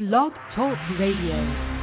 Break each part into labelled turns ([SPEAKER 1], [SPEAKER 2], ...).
[SPEAKER 1] Blog Talk Radio.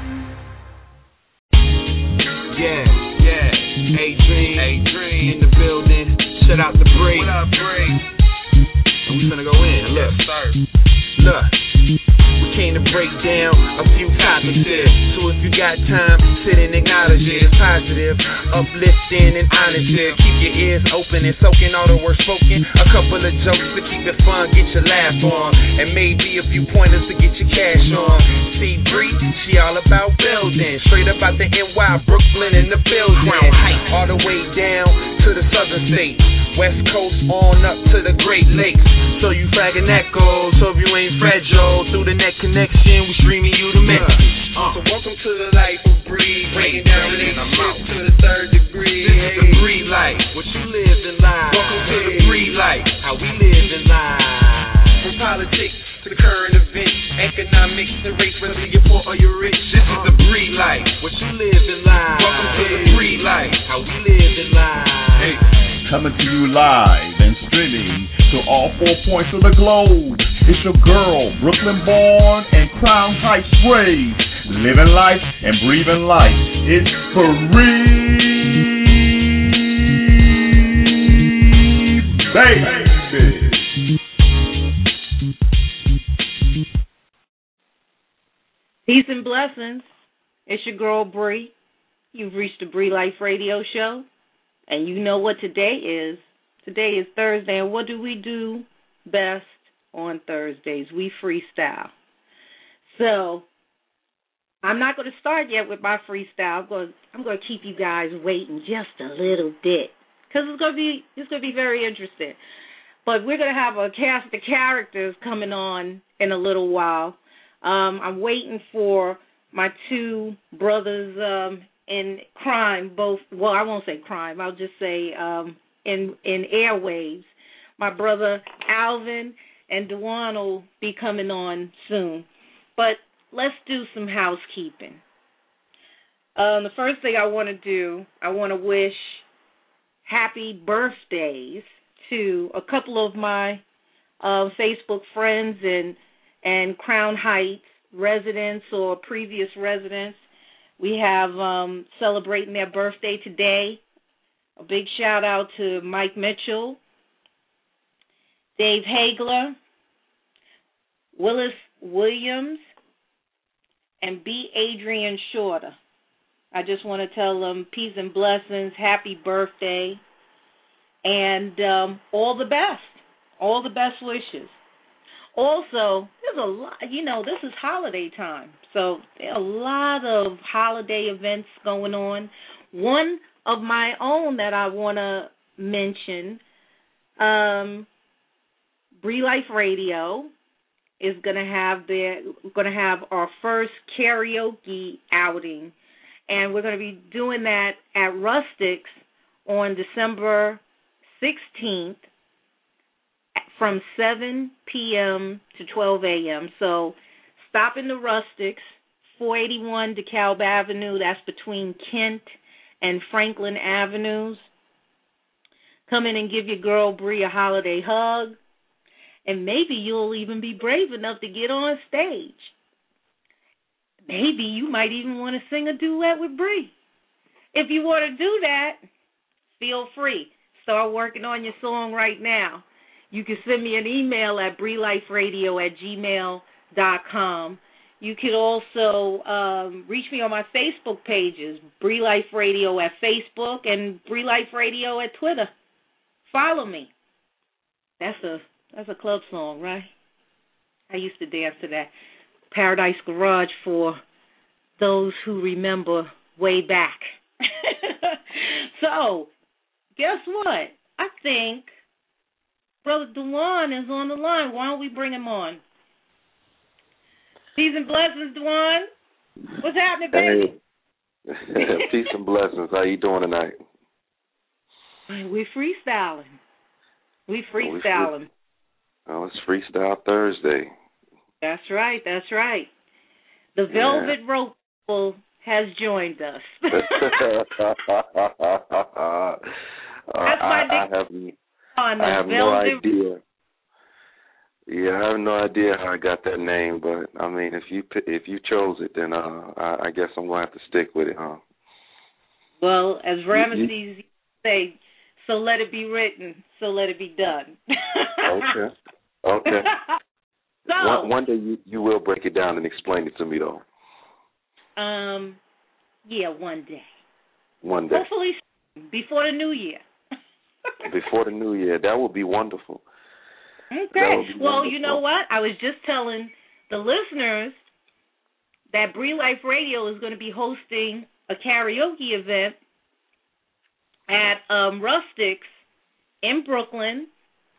[SPEAKER 2] Yeah. A-Dream in the building. Shout out to Bree. What up, Bree? And we finna go in. Look. We came to break down a few topics here. So if you got time, sit and acknowledge it. It's positive, uplifting, and honest here. Keep your ears open and soaking all the words spoken. A couple of jokes to keep it fun, get your laugh on. And maybe a few pointers to get your cash on. See Bree, she all about building. Straight up out the NY, Brooklyn in the building. All the way down to the southern states. West Coast on up to the Great Lakes. So you flagging echoes, hope you ain't fragile. Through the net connection, we streaming you the mix. So welcome to the life of Bree. Breaking down relationships to the third degree. This is the Bree life, what you live in life. Welcome to the Bree life, how we live in life. From politics to the current events, economics and race, whether you're poor or you're rich. This is the Bree life, what you live in life. Welcome to the Bree life, how we live in life.
[SPEAKER 3] Coming to you live and streaming to all 4 points of the globe. It's your girl, Brooklyn born and Crown Heights raised. Living life and breathing life. It's free, baby.
[SPEAKER 4] Peace and blessings. It's your girl, Bree. You've reached the Bree Life Radio Show. And you know what today is. Today is Thursday, and what do we do best on Thursdays? We freestyle. So I'm not going to start yet with my freestyle. I'm going to keep you guys waiting just a little bit because it's going to be very interesting. But we're going to have a cast of characters coming on in a little while. I'm waiting for my two brothers in crime, both, well, I won't say crime, I'll just say in airwaves. My brother Alvin and Dewan will be coming on soon. But let's do some housekeeping. The first thing I want to do, I want to wish happy birthdays to a couple of my Facebook friends and Crown Heights residents or previous residents. We have celebrating their birthday today. A big shout out to Mike Mitchell, Dave Hagler, Willis Williams, and B. Adrian Shorter. I just want to tell them peace and blessings, happy birthday, and all the best wishes. Also, there's a lot, this is holiday time, so there are a lot of holiday events going on. One of my own that I want to mention, Bree Life Radio is going to have our first karaoke outing, and we're going to be doing that at Rustics on December 16th. From 7 p.m. to 12 a.m. So stop in the Rustics, 481 DeKalb Avenue. That's between Kent and Franklin Avenues. Come in and give your girl Bree a holiday hug. And maybe you'll even be brave enough to get on stage. Maybe you might even want to sing a duet with Bree. If you want to do that, feel free. Start working on your song right now. You can send me an email at breeliferadio@gmail.com. You can also reach me on my Facebook pages, Bree Life Radio at Facebook and Bree Life Radio at Twitter. Follow me. That's a club song, right? I used to dance to that. Paradise Garage for those who remember way back. So, guess what? I think Brother Dewan is on the line. Why don't we bring him on? Peace and blessings, Dewan. What's happening, baby?
[SPEAKER 5] Hey. Peace and blessings. How you doing tonight?
[SPEAKER 4] We're freestyling. We freestyling.
[SPEAKER 5] Oh, it's Freestyle Thursday. That's
[SPEAKER 4] right. The Velvet Rope has joined us.
[SPEAKER 5] I have no idea. Yeah, I have no idea how I got that name, but I mean, if you chose it, then I guess I'm gonna have to stick with it, huh?
[SPEAKER 4] Well, as Ramesses used to say, so let it be written, so let it be done.
[SPEAKER 5] Okay. Okay.
[SPEAKER 4] So
[SPEAKER 5] one day you will break it down and explain it to me, though.
[SPEAKER 4] Yeah, one day.
[SPEAKER 5] One day.
[SPEAKER 4] Hopefully before the new year.
[SPEAKER 5] Before the new year, that would be wonderful.
[SPEAKER 4] Okay. Well, you know what? I was just telling the listeners that Bree Life Radio is going to be hosting a karaoke event at Rustics in Brooklyn,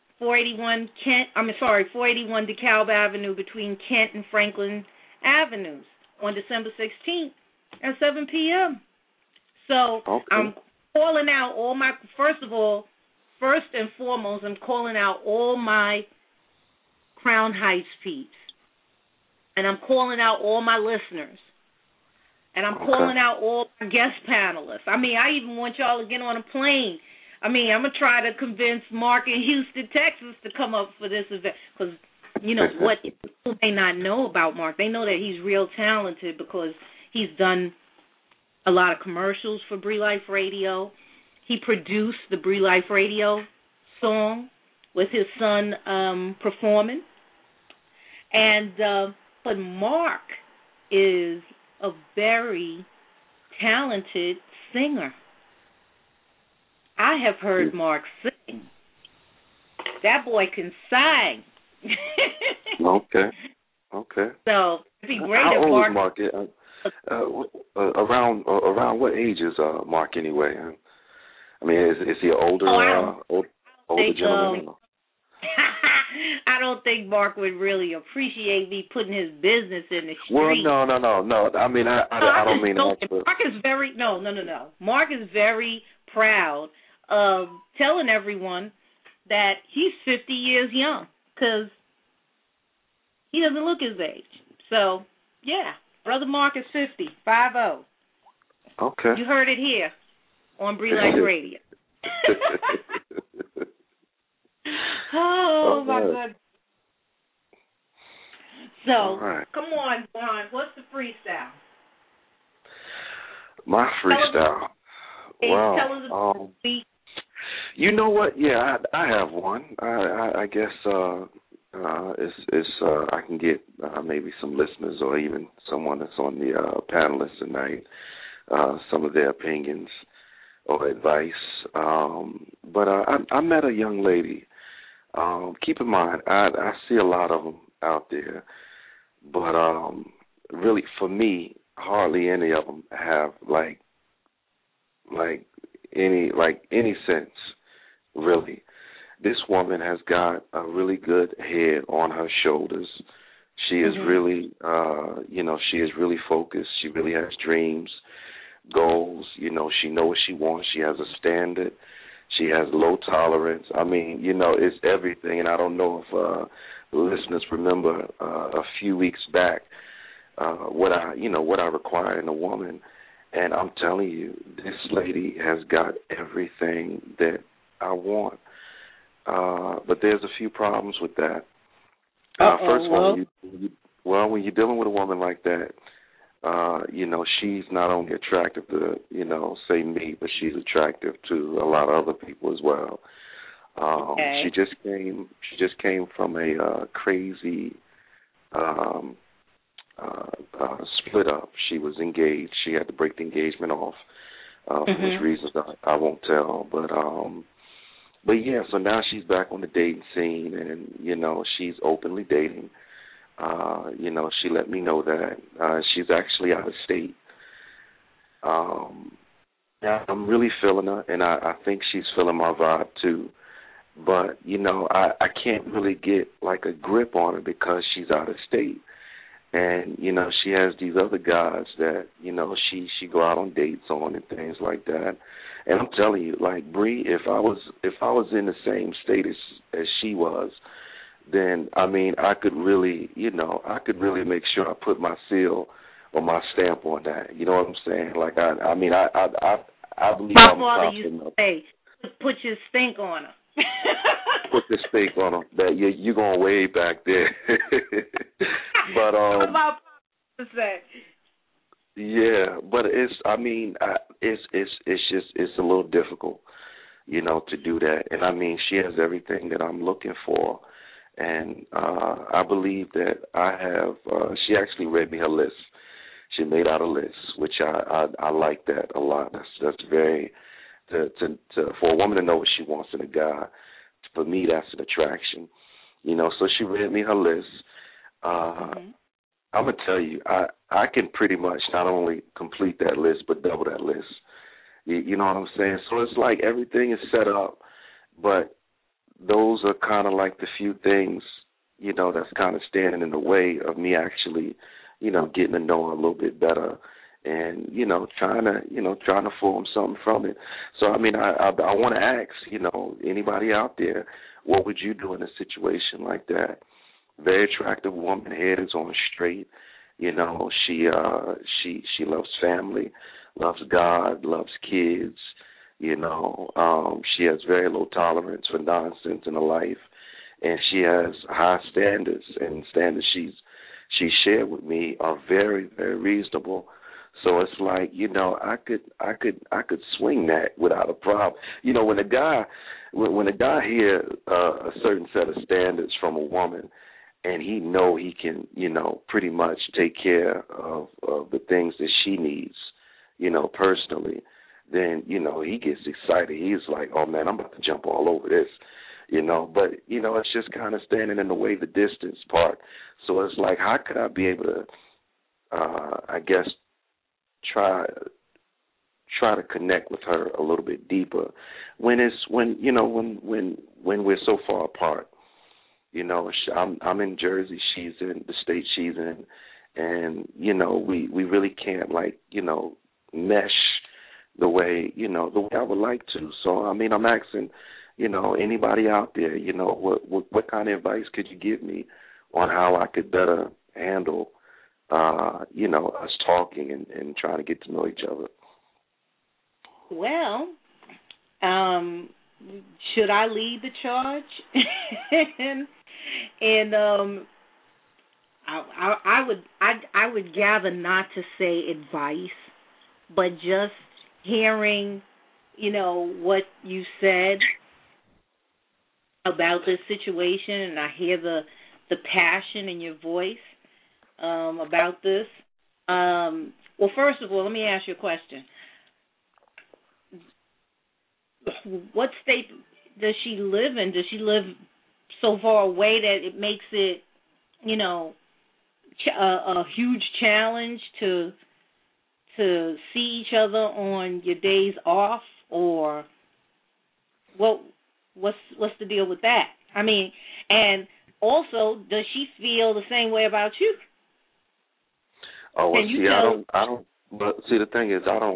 [SPEAKER 4] 481 DeKalb Avenue between Kent and Franklin Avenues on December 16th at 7 p.m. So
[SPEAKER 5] okay.
[SPEAKER 4] I'm calling out all my, first and foremost, I'm calling out all my Crown Heights peeps. And I'm calling out all my listeners. And I'm calling out all my guest panelists. I mean, I even want y'all to get on a plane. I mean, I'm going to try to convince Mark in Houston, Texas to come up for this event. Because, you know, what people may not know about Mark, they know that he's real talented because he's done a lot of commercials for Bree Life Radio. He produced the Bree Life Radio song with his son performing. And but Mark is a very talented singer. I have heard Mark sing. That boy can sing.
[SPEAKER 5] Okay.
[SPEAKER 4] So it'd be great
[SPEAKER 5] How
[SPEAKER 4] if
[SPEAKER 5] old
[SPEAKER 4] Mark.
[SPEAKER 5] is Mark? Around what age is Mark anyway? I mean, is he an older gentleman?
[SPEAKER 4] I don't think Mark would really appreciate me putting his business in the street.
[SPEAKER 5] Well, no. I mean, I don't mean that.
[SPEAKER 4] Mark is very no. Mark is very proud of telling everyone that he's 50 years young because he doesn't look his age. So, yeah, Brother Mark is 50, 50.
[SPEAKER 5] Okay.
[SPEAKER 4] You heard it here on Bree Life Radio. Oh, my goodness. So, Come on, Juan. What's the freestyle?
[SPEAKER 5] My freestyle. Wow.
[SPEAKER 4] Tell us about the beat.
[SPEAKER 5] You know what? Yeah, I have one. I guess I can get maybe some listeners or even someone that's on the panelists tonight, some of their opinions or advice. But I met a young lady. Keep in mind, I see a lot of them out there, but really for me, hardly any of them have like any sense. Really, this woman has got a really good head on her shoulders. She is really, she is really focused. She really has dreams, goals. You know, she knows what she wants. She has a standard. She has low tolerance. I mean, it's everything. And I don't know if the listeners remember a few weeks back what I require in a woman. And I'm telling you, this lady has got everything that I want. But there's a few problems with that. First of all, when you're dealing with a woman like that, she's not only attractive to, say me, but she's attractive to a lot of other people as well. She just came from a crazy split up. She was engaged. She had to break the engagement off for which reasons I won't tell. But yeah, so now she's back on the dating scene, and she's openly dating. She let me know that she's actually out of state. I'm really feeling her, and I think she's feeling my vibe too. But I can't really get like a grip on her because she's out of state. And, she has these other guys that, she go out on dates on and things like that. And I'm telling you, like, Bree, if I was in the same state as she was, then, I mean, I could really make sure I put my seal or my stamp on that. You know what I'm saying? Like, I believe
[SPEAKER 4] my
[SPEAKER 5] I'm
[SPEAKER 4] father
[SPEAKER 5] confident
[SPEAKER 4] used to say, put your stink on her.
[SPEAKER 5] Put the stake on them. That you're going way back there. But
[SPEAKER 4] what about to say?
[SPEAKER 5] Yeah, but it's a little difficult, to do that. And I mean, she has everything that I'm looking for, and I believe that I have. She actually read me her list. She made out a list, which I like that a lot. That's very to for a woman to know what she wants in a guy. For me, that's an attraction, So she read me her list. I'm gonna tell you, I can pretty much not only complete that list but double that list. You know what I'm saying? So it's like everything is set up, but those are kind of like the few things, that's kind of standing in the way of me actually, getting to know her a little bit better, and trying to form something from it. So I mean, I want to ask, anybody out there, what would you do in a situation like that? Very attractive woman, head is on straight. She loves family, loves God, loves kids. She has very low tolerance for nonsense in her life, and she has high standards. And standards she shared with me are very, very reasonable. So it's like, I could swing that without a problem. When a guy hear a certain set of standards from a woman, and he know he can, pretty much take care of the things that she needs, personally, then, he gets excited. He's like, oh, man, I'm about to jump all over this, But, it's just kind of standing in the way, the distance part. So it's like, how could I be able to, I guess, try to connect with her a little bit deeper when we're so far apart. I'm in Jersey, she's in the state she's in, and we really can't mesh the way I would like to. So I mean, I'm asking anybody out there, what kind of advice could you give me on how I could better handle us talking and trying to get to know each other?
[SPEAKER 4] Well, should I lead the charge? and I would gather not to say advice, but just hearing, what you said about this situation, and I hear the passion in your voice about this. Well, first of all, let me ask you a question. What state does she live in? Does she live so far away that it makes it, a huge challenge to see each other on your days off, or what's the deal with that? I mean, and also, does she feel the same way about you?
[SPEAKER 5] Oh, well, I don't. But see, the thing is, I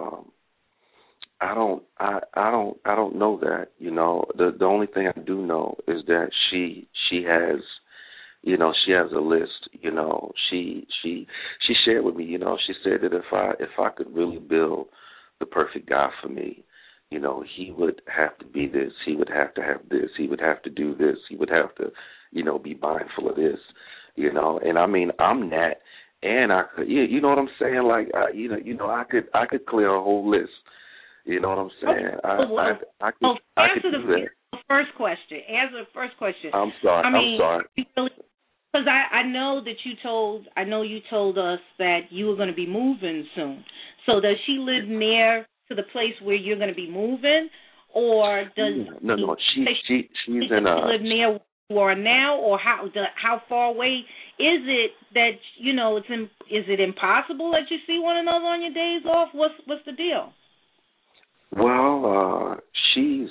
[SPEAKER 5] don't know that. The only thing I do know is that she has, she has a list. She shared with me. She said that if I could really build the perfect guy for me, he would have to be this. He would have to have this. He would have to do this. He would have to, be mindful of this. And I mean, I'm that, and I could, you know what I'm saying? Like, I could clear a whole list. You know what I'm saying? I could do that.
[SPEAKER 4] Answer the first question.
[SPEAKER 5] I'm sorry.
[SPEAKER 4] Because I know that you told us that you were going to be moving soon. So does she live near to the place where you're going to be moving, or does
[SPEAKER 5] no? She's in
[SPEAKER 4] live near where you are now, or how far away is it that is it impossible that you see one another on your days off? What's the deal?
[SPEAKER 5] Well, she's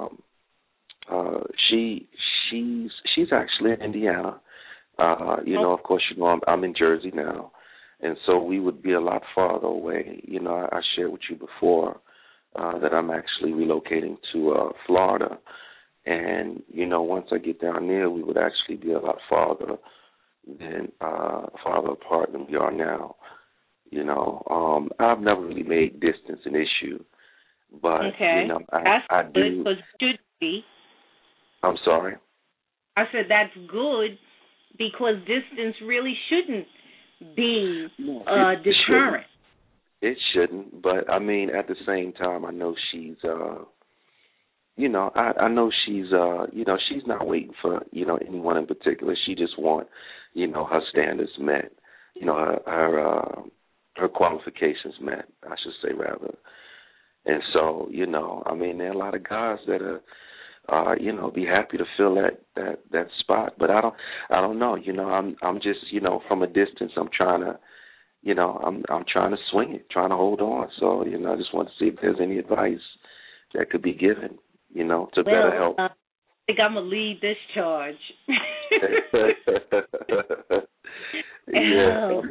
[SPEAKER 5] actually in Indiana. Of course, I'm in Jersey now, and so we would be a lot farther away. I shared with you before that I'm actually relocating to Florida, and once I get down there, we would actually be a lot farther apart than we are now. I've never really made distance an issue. But,
[SPEAKER 4] okay.
[SPEAKER 5] I do.
[SPEAKER 4] Because it should be.
[SPEAKER 5] I'm sorry?
[SPEAKER 4] I said that's good because distance really shouldn't be a deterrent.
[SPEAKER 5] It shouldn't, but I mean, at the same time, I know she's, I know she's, she's not waiting for, anyone in particular. She just wants, her standards met, her qualifications met, I should say rather. And so, I mean, there are a lot of guys that are, be happy to fill that spot. But I don't know. I'm just, from a distance, I'm trying to, I'm trying to swing it, trying to hold on. So, I just want to see if there's any advice that could be given, to better help.
[SPEAKER 4] I think I'm gonna lead this charge.
[SPEAKER 5] Yeah,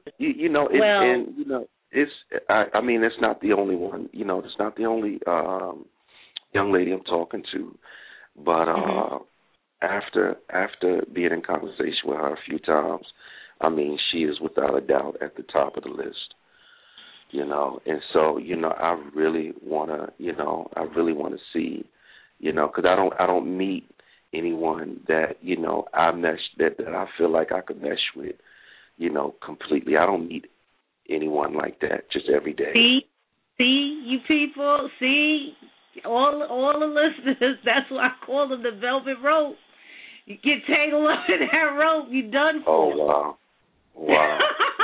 [SPEAKER 5] it's I mean, it's not the only one. It's not the only young lady I'm talking to, but after being in conversation with her a few times, I mean, she is without a doubt at the top of the list. And so I really want to see, because I don't meet anyone that I mesh that I feel like I could mesh with, completely. I don't meet anyone like that just every day.
[SPEAKER 4] See, you people, all the listeners. That's why I call them the velvet rope. You get tangled up in that rope, you done for.
[SPEAKER 5] Oh wow.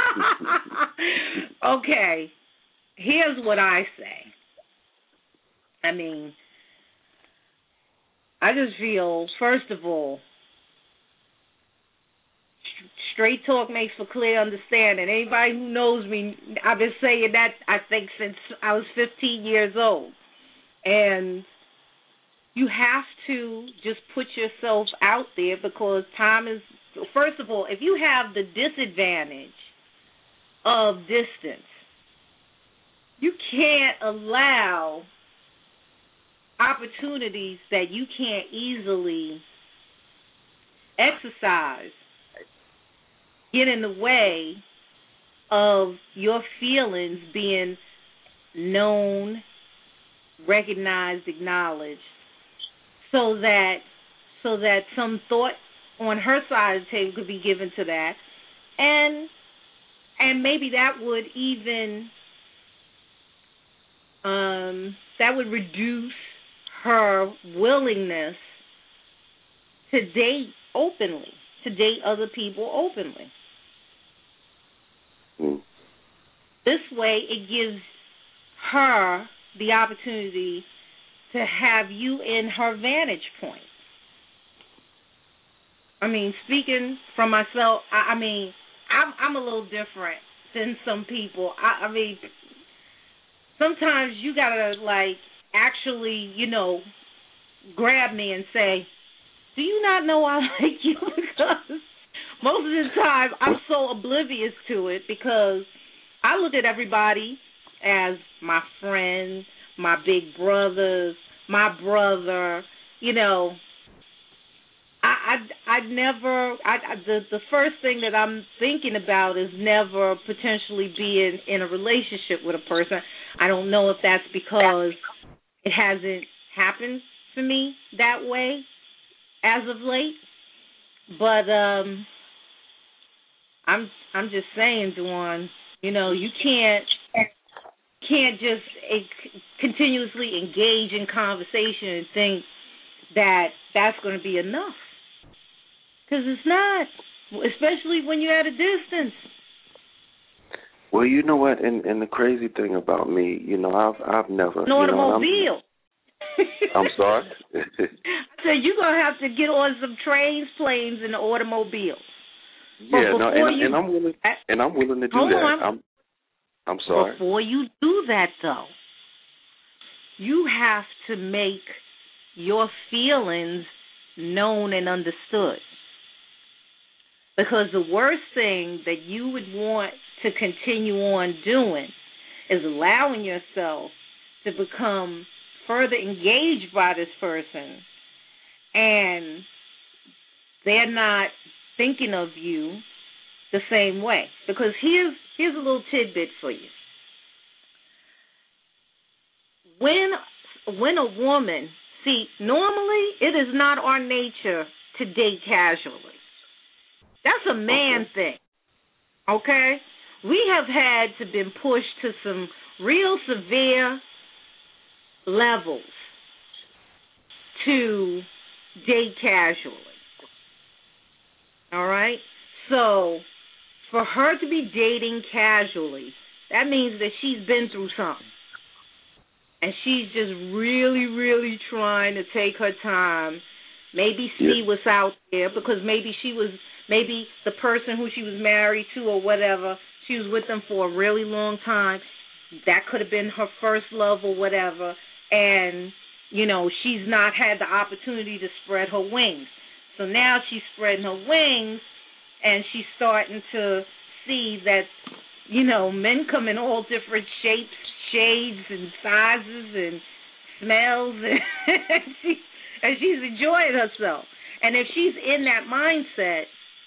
[SPEAKER 4] Okay, here's what I say. I mean, I just feel, first of all, straight talk makes for clear understanding. Anybody who knows me, I've been saying that, I think, since I was 15 years old. And you have to just put yourself out there because time is, first of all, if you have the disadvantage of distance, you can't allow opportunities that you can't easily exercise get in the way of your feelings being known, recognized, acknowledged, so that some thought on her side of the table could be given to that, and maybe that would even that would reduce her willingness to date openly, to date other people openly. This way, it gives her the opportunity to have you in her vantage point. I mean, speaking from myself, I'm a little different than some people. I mean, sometimes you gotta actually, grab me and say, "Do you not know I like you?" Because most of the time I'm so oblivious to it because I look at everybody as my friend, my big brothers, my brother. The first thing that I'm thinking about is never potentially being in a relationship with a person. I don't know if that's because it hasn't happened for me that way as of late, but I'm just saying, Juwan, you can't just continuously engage in conversation and think that that's going to be enough. Because it's not, especially when you're at a distance.
[SPEAKER 5] Well, you know what, and the crazy thing about me, I've never...
[SPEAKER 4] An automobile.
[SPEAKER 5] I'm sorry?
[SPEAKER 4] I said, you're going to have to get on some trains, planes, and automobiles.
[SPEAKER 5] Yeah, and I'm willing to do that. I'm sorry.
[SPEAKER 4] Before you do that, though, you have to make your feelings known and understood. Because the worst thing that you would want to continue on doing is allowing yourself to become further engaged by this person, and they're not thinking of you the same way. Because here's a little tidbit for you. When a woman See, normally it is not our nature to date casually. That's a man thing, okay? We have had to been pushed to some real severe levels to date casually. All right? So for her to be dating casually, that means that she's been through something. And she's just really, really trying to take her time, maybe see what's out there, because maybe the person who she was married to or whatever, she was with them for a really long time. That could have been her first love or whatever. And, you know, she's not had the opportunity to spread her wings. So now she's spreading her wings, and she's starting to see that, you know, men come in all different shapes, shades, and sizes, and smells, and she's enjoying herself. And if she's in that mindset,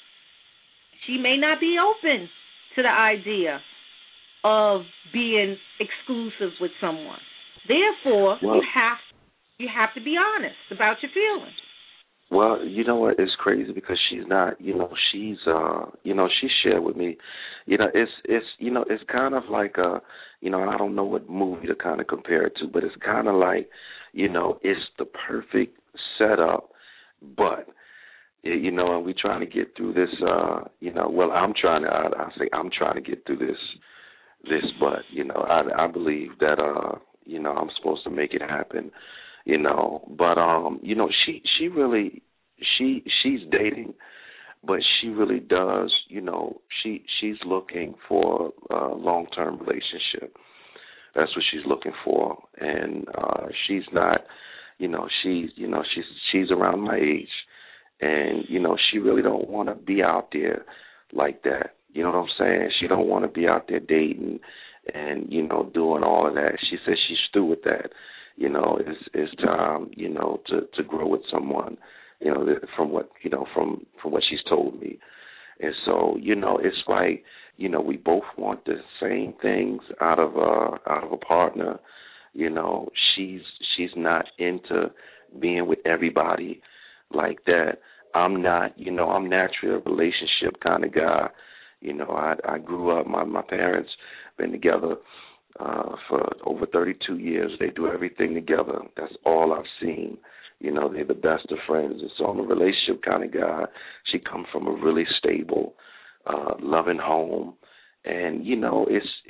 [SPEAKER 4] she may not be open to the idea of being exclusive with someone. Therefore, you have to be honest about your feelings.
[SPEAKER 5] Well, you know what? It's crazy because she's not. You know, she shared with me. You know, it's kind of like a. You know, and I don't know what movie to kind of compare it to, but it's kind of like, you know, it's the perfect setup, but. You know, and we're trying to get through this. You know, well, I'm trying to get through this, but you know, I believe that you know, I'm supposed to make it happen. You know, but you know, she really she's dating, but she really does. You know, she's looking for a long-term relationship. That's what she's looking for, and she's not. You know, she's around my age. And, you know, she really don't want to be out there like that. You know what I'm saying? She don't want to be out there dating and, you know, doing all of that. She says she's through with that. You know, it's time, you know, to grow with someone, you know, from what she's told me. And so, you know, it's like, you know, we both want the same things out of a partner. You know, she's not into being with everybody like that. I'm not, you know, I'm naturally a relationship kind of guy. You know, I grew up, my parents been together for over 32 years. They do everything together. That's all I've seen. You know, they're the best of friends. And so I'm a relationship kind of guy. She come from a really stable, loving home. And, you know,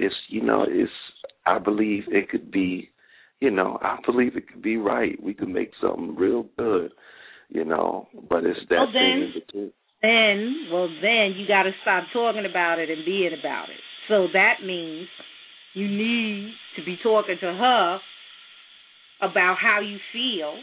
[SPEAKER 5] I believe it could be, you know, I believe it could be right. We could make something real good. You know, but it's that thing in between.
[SPEAKER 4] Then you got to stop talking about it and being about it. So that means you need to be talking to her about how you feel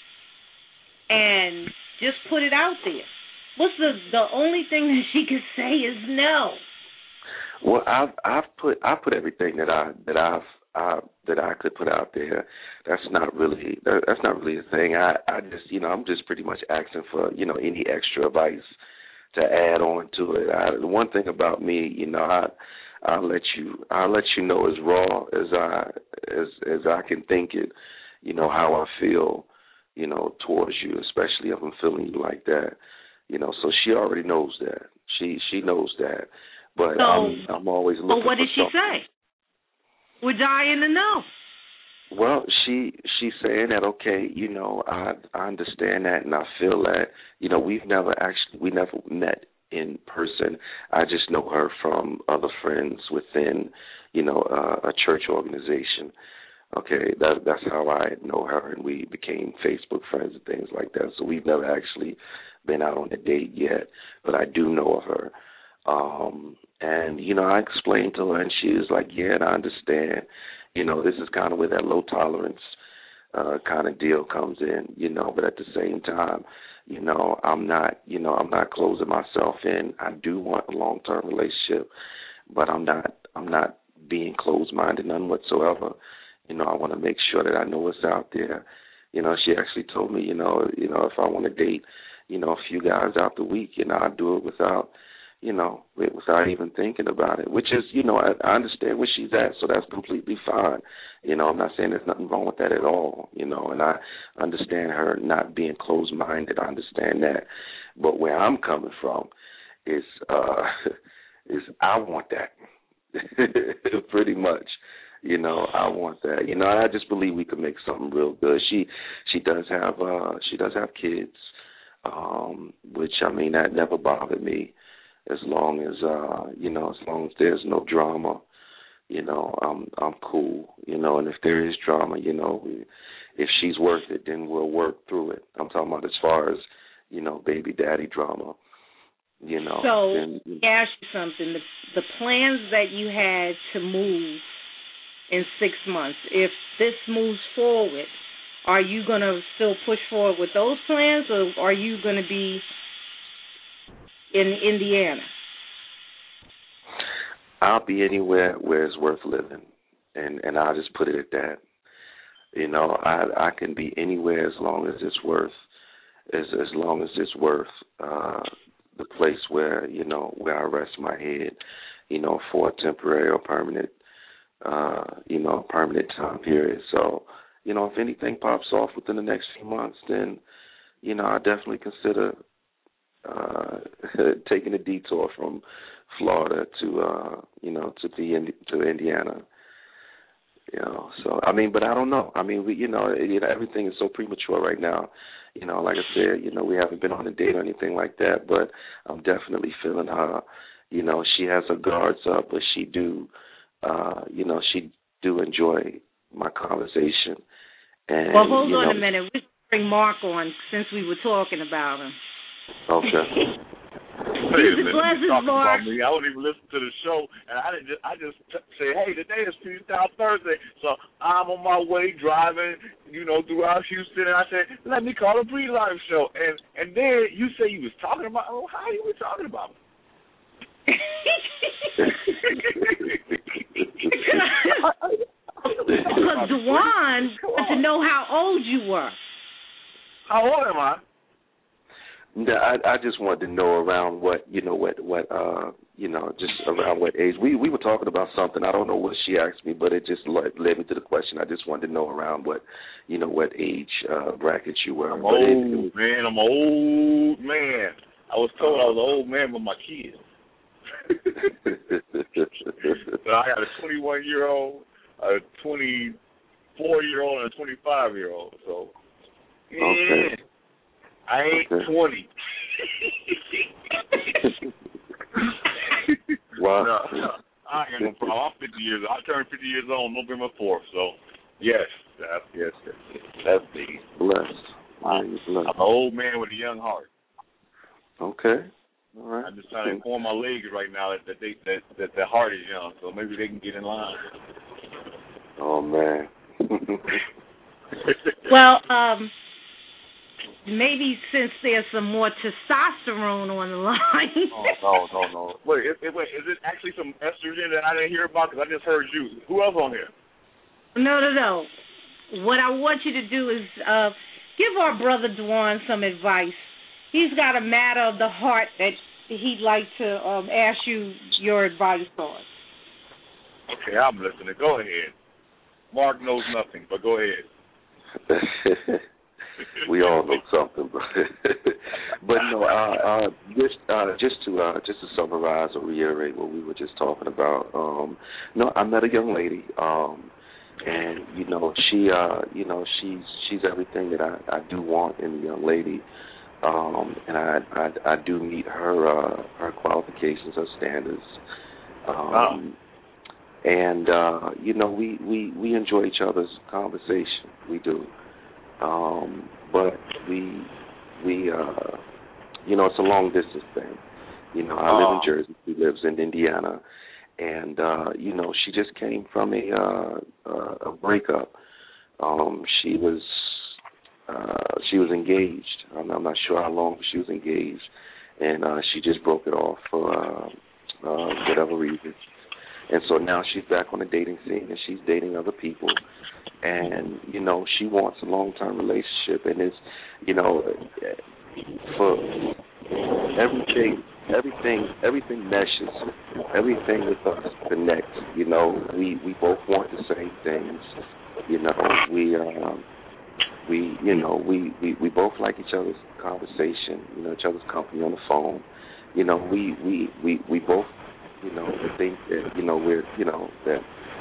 [SPEAKER 4] and just put it out there. What's the only thing that she can say is no.
[SPEAKER 5] Well, I've put everything that I could put out there. That's not really a thing. I just, you know, I'm just pretty much asking for, you know, any extra advice to add on to it. The one thing about me, you know, I'll let you know as raw as I can think it, you know, how I feel, you know, towards you, especially if I'm feeling you like that. You know, so she already knows that. She knows that. But I'm always looking for something.
[SPEAKER 4] Well, what did she say? We're dying to know.
[SPEAKER 5] Well, she's saying that, okay, you know, I understand that and I feel that, you know, we never met in person. I just know her from other friends within, you know, a church organization. Okay, that's how I know her, and we became Facebook friends and things like that. So we've never actually been out on a date yet, but I do know of her. And, you know, I explained to her, and she was like, yeah, and I understand. You know, this is kind of where that low tolerance kind of deal comes in, you know, but at the same time, you know, I'm not closing myself in. I do want a long-term relationship, but I'm not being closed-minded, none whatsoever. You know, I want to make sure that I know what's out there. You know, she actually told me, you know, if I want to date, you know, a few guys out the week, you know, I do it without without even thinking about it, which is, I understand where she's at, so that's completely fine. I'm not saying there's nothing wrong with that at all, and I understand her not being closed-minded. I understand that. But where I'm coming from is I want that pretty much. I want that. And I just believe we could make something real good. She does have kids, which that never bothered me, as long as as long as there's no drama, I'm cool. And if there is drama, if she's worth it, then we'll work through it. I'm talking about as far as baby daddy drama.
[SPEAKER 4] So
[SPEAKER 5] then,
[SPEAKER 4] ask you something. The plans that you had to move in 6 months, if this moves forward, are you going to still push forward with those plans, or are you going to be in Indiana?
[SPEAKER 5] I'll be anywhere where it's worth living, and I'll just put it at that. I can be anywhere as long as it's worth, as long as it's worth the place where where I rest my head, for a temporary or permanent, permanent time period. So, if anything pops off within the next few months, then, I definitely consider taking a detour from Florida to Indiana. So but I don't know. We, everything is so premature right now. Like I said, we haven't been on a date or anything like that, but I'm definitely feeling her. She has her guards up, but she do enjoy my conversation. And,
[SPEAKER 4] well, hold on a minute. We should bring Mark on since we were talking about him.
[SPEAKER 5] Okay.
[SPEAKER 4] Mark.
[SPEAKER 1] I don't even listen to the show, and I just say, hey, today is Freestyle Thursday, so I'm on my way driving, throughout Houston, and I said, let me call a Pre-Life show, and then you say you was talking about, how you were talking about me?
[SPEAKER 4] Because Dewan wanted to know how old you were.
[SPEAKER 1] How old am I?
[SPEAKER 5] I just wanted to know around what just around what age. We were talking about something. I don't know what she asked me, but it just led me to the question. I just wanted to know around what age bracket you were.
[SPEAKER 1] I'm old, man. I'm an old man. I was told I was an old man with my kids. So I got a 21-year-old, a 24-year-old, and a 25-year-old. So, yeah.
[SPEAKER 5] Okay.
[SPEAKER 1] I ain't 20.
[SPEAKER 5] Wow.
[SPEAKER 1] No, I ain't got no problem. I'm 50 years old. I turned 50 years old on November 4th. So, yes. That's me.
[SPEAKER 5] Blessed. I'm
[SPEAKER 1] an old man with a young heart.
[SPEAKER 5] Okay. All right.
[SPEAKER 1] I'm just trying to inform my ladies right now that their heart is young, so maybe they can get in line.
[SPEAKER 5] Oh, man.
[SPEAKER 4] Well, maybe since there's some more testosterone on the line.
[SPEAKER 1] Oh, no. Wait, is it actually some estrogen that I didn't hear about? Because I just heard you. Who else on here?
[SPEAKER 4] No. What I want you to do is give our brother Dewan some advice. He's got a matter of the heart that he'd like to ask you your advice on.
[SPEAKER 1] Okay, I'm listening. Go ahead. Mark knows nothing, but go ahead.
[SPEAKER 5] We all know something, but no. Just to summarize or reiterate what we were just talking about. No, I met a young lady, and she's everything that I do want in a young lady. And I do meet her qualifications, her standards, and we enjoy each other's conversation. We do, but we it's a long distance thing. I live in Jersey. She lives in Indiana, and she just came from a breakup. She was engaged. I'm not sure how long she was engaged, and she just broke it off for whatever reason. And so now she's back on the dating scene, and she's dating other people. And, she wants a long-term relationship, and it's, for every everything meshes. Everything with us connects. You know, we both want the same things. You know, we both like each other's conversation. You know, each other's company on the phone. You know, we both, you know, think that, you know, we're, you know, that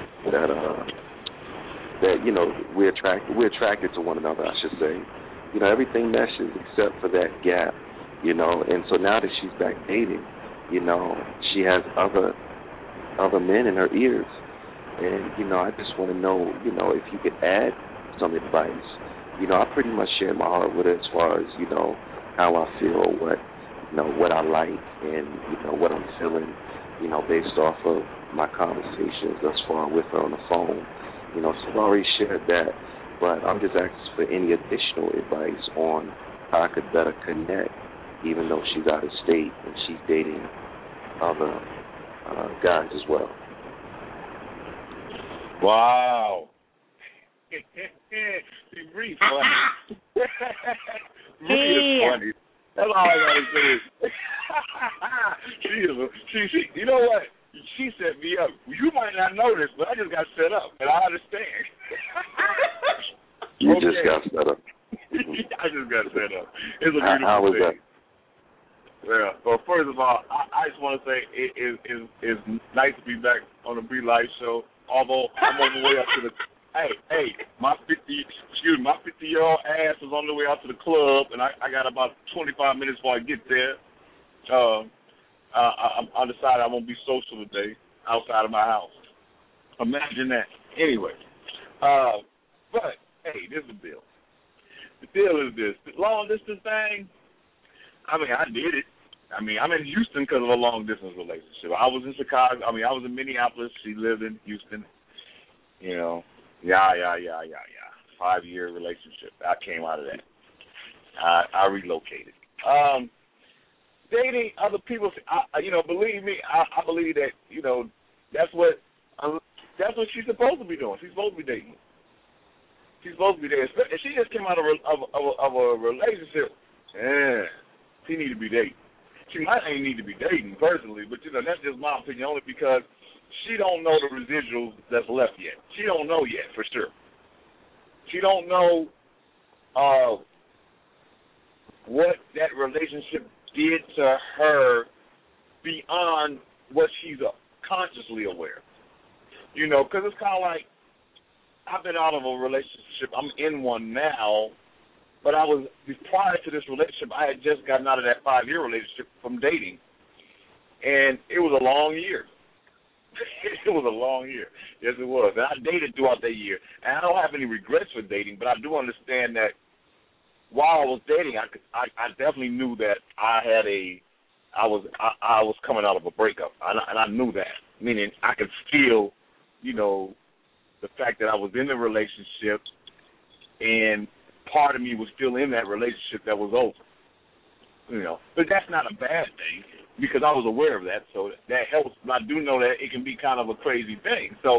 [SPEAKER 5] you know, we're attracted to one another, I should say. You know, everything meshes except for that gap. You know, and so now that she's back dating, you know, she has other men in her ears, and you know, I just want to know, you know, if you could add some advice. You know, I pretty much shared my heart with her as far as, you know, how I feel, what I like, and you know what I'm feeling, you know, based off of my conversations thus far with her on the phone. You know, so I've already shared that, but I'm just asking for any additional advice on how I could better connect, even though she's out of state and she's dating other guys as well.
[SPEAKER 1] Wow. See, Bree's funny. Bree is funny. That's all I gotta say. She, you know what? She set me up. You might not know this, but I just got set up, and I understand.
[SPEAKER 5] You just got set up.
[SPEAKER 1] I just got set up. It's a beautiful thing. That? Yeah. Well, first of all, I just want to say it's nice to be back on the Bree Life Show. Although I'm on the way up to the my 50-year-old ass is on the way out to the club, and I got about 25 minutes before I get there. I decided I won't be social today outside of my house. Imagine that. Anyway, but hey, this is the deal. The deal is this: the long distance thing. I mean, I did it. I mean, I'm in Houston because of a long-distance relationship. I was in Chicago. I mean, I was in Minneapolis. She lived in Houston. You know, yeah. 5-year relationship. I came out of that. I relocated. Dating other people, believe me, I believe that, you know, that's what she's supposed to be doing. She's supposed to be dating. She's supposed to be dating. If she just came out of a relationship, she need to be dating. She might ain't need to be dating personally, but you know that's just my opinion only because she don't know the residuals that's left yet. She don't know yet for sure. She don't know what that relationship did to her beyond what she's consciously aware. You know, because it's kind of like I've been out of a relationship. I'm in one now. But prior to this relationship, I had just gotten out of that 5-year relationship from dating. And it was a long year. It was a long year. Yes, it was. And I dated throughout that year. And I don't have any regrets for dating, but I do understand that while I was dating, I definitely knew that I was coming out of a breakup. And I knew that. Meaning I could feel, you know, the fact that I was in a relationship and part of me was still in that relationship that was over, you know. But that's not a bad thing because I was aware of that, so that helps. But I do know that it can be kind of a crazy thing. So,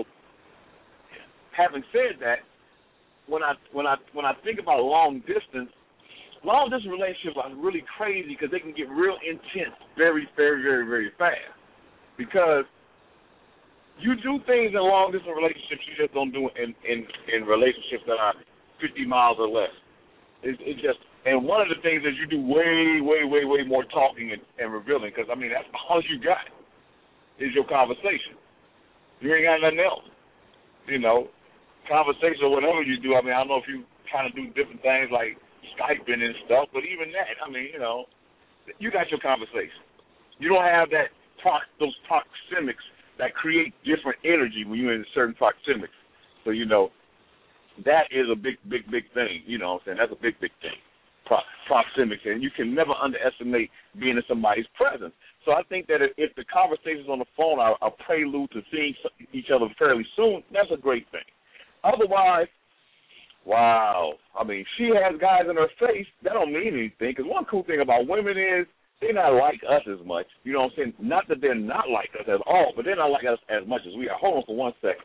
[SPEAKER 1] having said that, when I think about long distance relationships are really crazy because they can get real intense very, very, very, very fast. Because you do things in long distance relationships you just don't do in relationships that are 50 miles or less. It just, and one of the things is you do way, way, way, way more talking and revealing because, I mean, that's all you got is your conversation. You ain't got nothing else. You know, conversation or whatever you do, I mean, I don't know if you kind of do different things like Skyping and stuff, but even that, I mean, you know, you got your conversation. You don't have those proxemics that create different energy when you're in certain proxemics. So, you know, that is a big, big, big thing. You know what I'm saying? That's a big, big thing. Proximity. And you can never underestimate being in somebody's presence. So I think that if the conversations on the phone are a prelude to seeing each other fairly soon, that's a great thing. Otherwise, wow. I mean, she has guys in her face. That don't mean anything. Because one cool thing about women is they're not like us as much. You know what I'm saying? Not that they're not like us at all, but they're not like us as much as we are. Hold on for 1 second.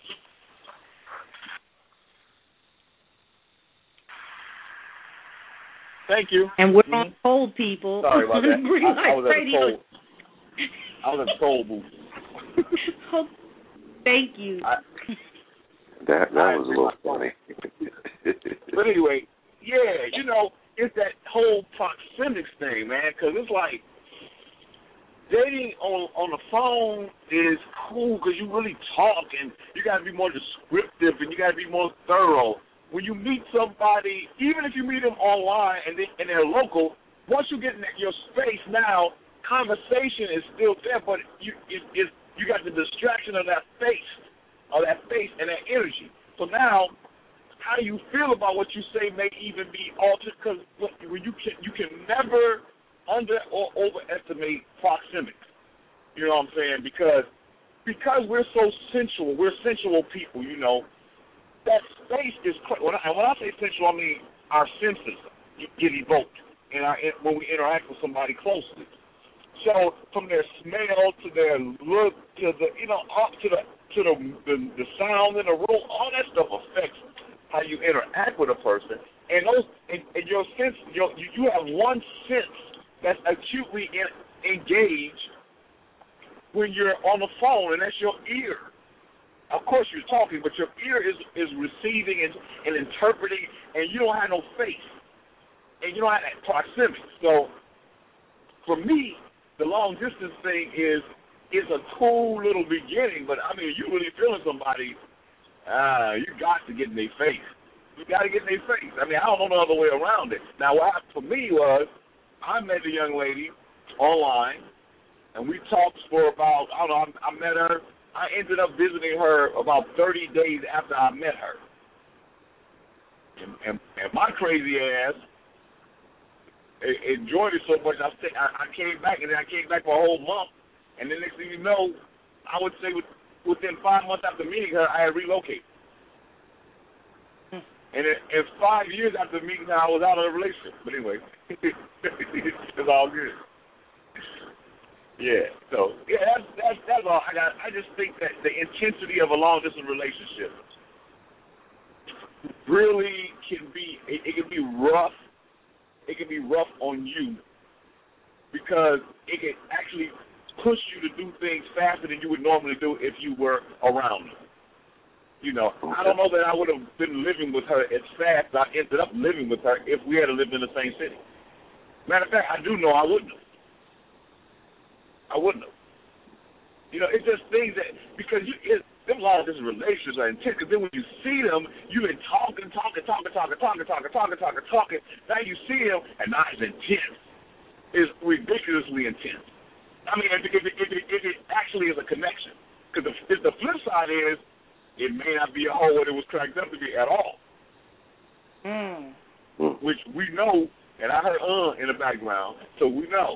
[SPEAKER 1] Thank you.
[SPEAKER 4] And we're on hold, people.
[SPEAKER 1] Sorry about that.
[SPEAKER 4] I was at a poll.
[SPEAKER 1] I was at the toll booth.
[SPEAKER 4] Oh, thank you.
[SPEAKER 5] That was a little funny.
[SPEAKER 1] But anyway, yeah, you know, it's that whole proxemics thing, man, because it's like dating on the phone is cool because you really talk and you got to be more descriptive and you got to be more thorough. When you meet somebody, even if you meet them online and they're local, once you get in your space now, conversation is still there, but you got the distraction of that face and that energy. So now, how you feel about what you say may even be altered because when you can never under or overestimate proxemics. You know what I'm saying? Because we're so sensual, we're sensual people. You know, that space is when I say sensual, I mean our senses get evoked when we interact with somebody closely. So from their smell to their look to the up to the sound in the room, all that stuff affects how you interact with a person. And your sense, you have one sense that's acutely engaged when you're on the phone, and that's your ear. Of course you're talking, but your ear is receiving and interpreting, and you don't have no face, and you don't have that proximity. So for me, the long distance thing is a cool little beginning, but I mean, you really feeling somebody, you got to get in their face. You got to get in their face. I mean, I don't know no other way around it. Now, what happened for me was I met a young lady online, and we talked for about, I don't know, I met her. I ended up visiting her about 30 days after I met her. And my crazy ass enjoyed it so much, I came back, and then I came back for a whole month, and the next thing you know, I would say within 5 months after meeting her, I had relocated. And in 5 years after meeting her, I was out of a relationship. But anyway, it's all good. Yeah, so, yeah, that's all I got. I just think that the intensity of a long-distance relationship really can be, it can be rough. It can be rough on you because it can actually push you to do things faster than you would normally do if you were around her. You know, I don't know that I would have been living with her as fast as I ended up living with her if we had lived in the same city. Matter of fact, I do know I wouldn't have. You know, it's just things that, because them long-distance relationships are intense, because then when you see them, you've been talking. Now you see them, and now it's intense. It's ridiculously intense. I mean, if it actually is a connection. Because the flip side is, it may not be a hole what it was cracked up to be at all. Which we know, and I heard in the background, so we know.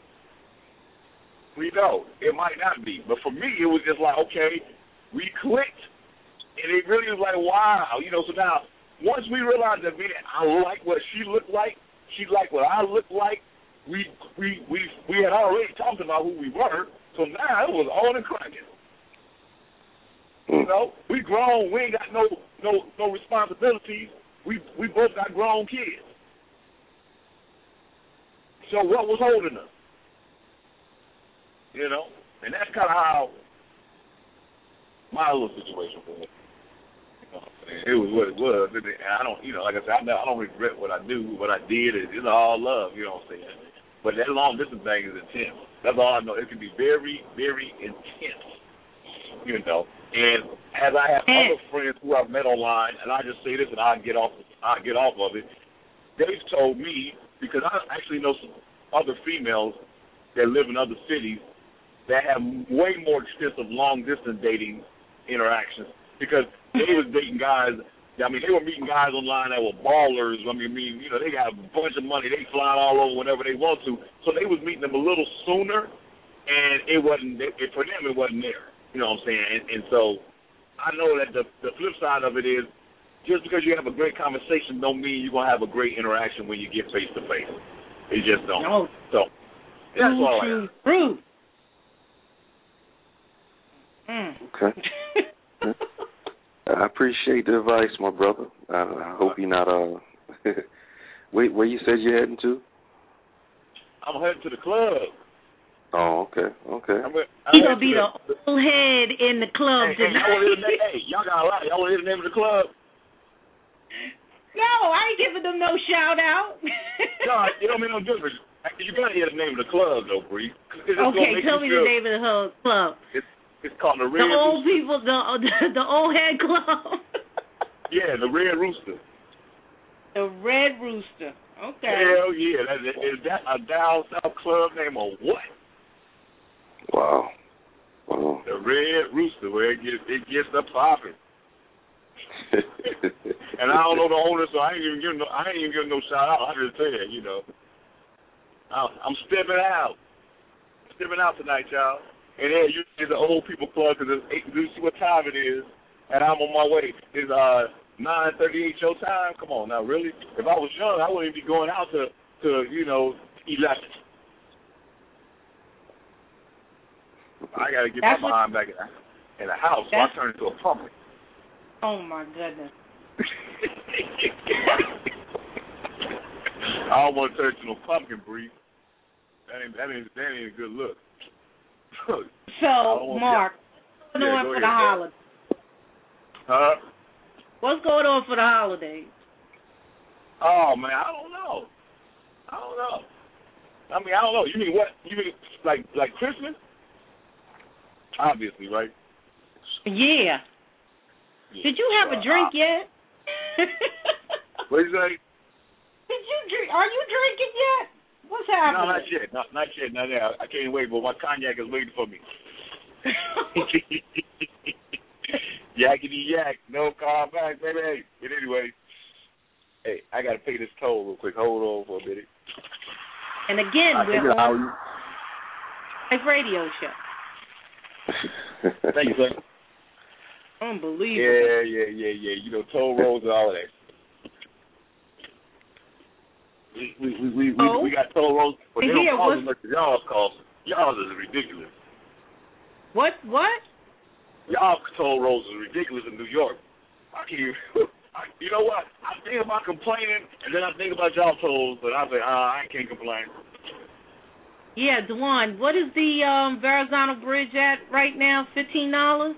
[SPEAKER 1] We know. It might not be. But for me, it was just like, okay, we clicked. And it really was like, wow. You know, so now, once we realized that, man, I like what she looked like, she liked what I looked like, we had already talked about who we were, so now it was on and cracking. You know, we grown. We ain't got no responsibilities. We both got grown kids. So what was holding us? You know, and that's kind of how my little situation was. You know, it was what it was. And I don't, you know, like I said, I don't regret what I do, what I did. It's all love. You know what I'm saying? But that long distance thing is intense. That's all I know. It can be very, very intense. You know. And as I have other friends who I've met online, and I just say this and I'll get off of it, they've told me, because I actually know some other females that live in other cities that have way more extensive long-distance dating interactions, because they was dating guys, I mean, they were meeting guys online that were ballers. I mean, you know, they got a bunch of money. They flying all over whenever they want to. So they was meeting them a little sooner, and it wasn't, for them it wasn't there. You know what I'm saying? And so I know that the flip side of it is, just because you have a great conversation don't mean you're going to have a great interaction when you get face-to-face. It just don't. No. So that's all I got.
[SPEAKER 4] True.
[SPEAKER 5] Okay. I appreciate the advice, my brother. I hope you're not, where you said you're heading to?
[SPEAKER 1] I'm heading to the club.
[SPEAKER 5] Oh, okay.
[SPEAKER 4] He's gonna be the old head in the club
[SPEAKER 1] tonight. Y'all got a lot. Y'all want to hear the name of the club?
[SPEAKER 4] No, I ain't giving them no shout out.
[SPEAKER 1] No, it don't mean no difference. You gotta hear the name of the club though, Bree.
[SPEAKER 4] Okay, tell me the name of the club.
[SPEAKER 1] It's called the Red.
[SPEAKER 4] The old people, the old head club.
[SPEAKER 1] Yeah, the Red Rooster.
[SPEAKER 4] The Red Rooster. Okay.
[SPEAKER 1] Hell yeah! Is that a down south club name or what?
[SPEAKER 5] Wow.
[SPEAKER 1] The Red Rooster, where it gets up popping. And I don't know the owner, so I ain't even giving no shout out. I just say that, you know. I'm stepping out tonight, y'all. And then it's the old people club because you see what time it is, and I'm on my way. It's 9:38 your time. Come on now, really? If I was young, I wouldn't be going out to 11. I got to get my mind back in the house, so I turn into a pumpkin.
[SPEAKER 4] Oh, my goodness.
[SPEAKER 1] I don't want to turn into a pumpkin, Bree. That ain't a good look.
[SPEAKER 4] So, Mark, what's going on for the holidays?
[SPEAKER 1] Huh?
[SPEAKER 4] What's going on for the holidays?
[SPEAKER 1] Oh, man, I don't know. I mean, I don't know. You mean what? You mean like Christmas? Obviously, right?
[SPEAKER 4] Yeah. Did you have a drink yet?
[SPEAKER 1] What did you say?
[SPEAKER 4] Did you drink? Are you drinking yet? What's happening?
[SPEAKER 1] No, not yet. Not yet. Not yet. I can't wait, but my cognac is waiting for me. Yakety yak, no call back, baby. But anyway, hey, I gotta pay this toll real quick. Hold on for a minute.
[SPEAKER 4] And again, we're on live radio show.
[SPEAKER 1] Thank you, sir.
[SPEAKER 4] Unbelievable.
[SPEAKER 1] Yeah. You know, toll roads and all of that. We got toll roads, but they don't cost as much as y'all's cost. Y'all's is ridiculous.
[SPEAKER 4] What?
[SPEAKER 1] Y'all toll roads is ridiculous in New York. I can't even, you know what? I think about complaining, and then I think about y'all tolls, but I say, I can't complain.
[SPEAKER 4] Yeah, Dwan, what is the Verrazano Bridge at right now? $15?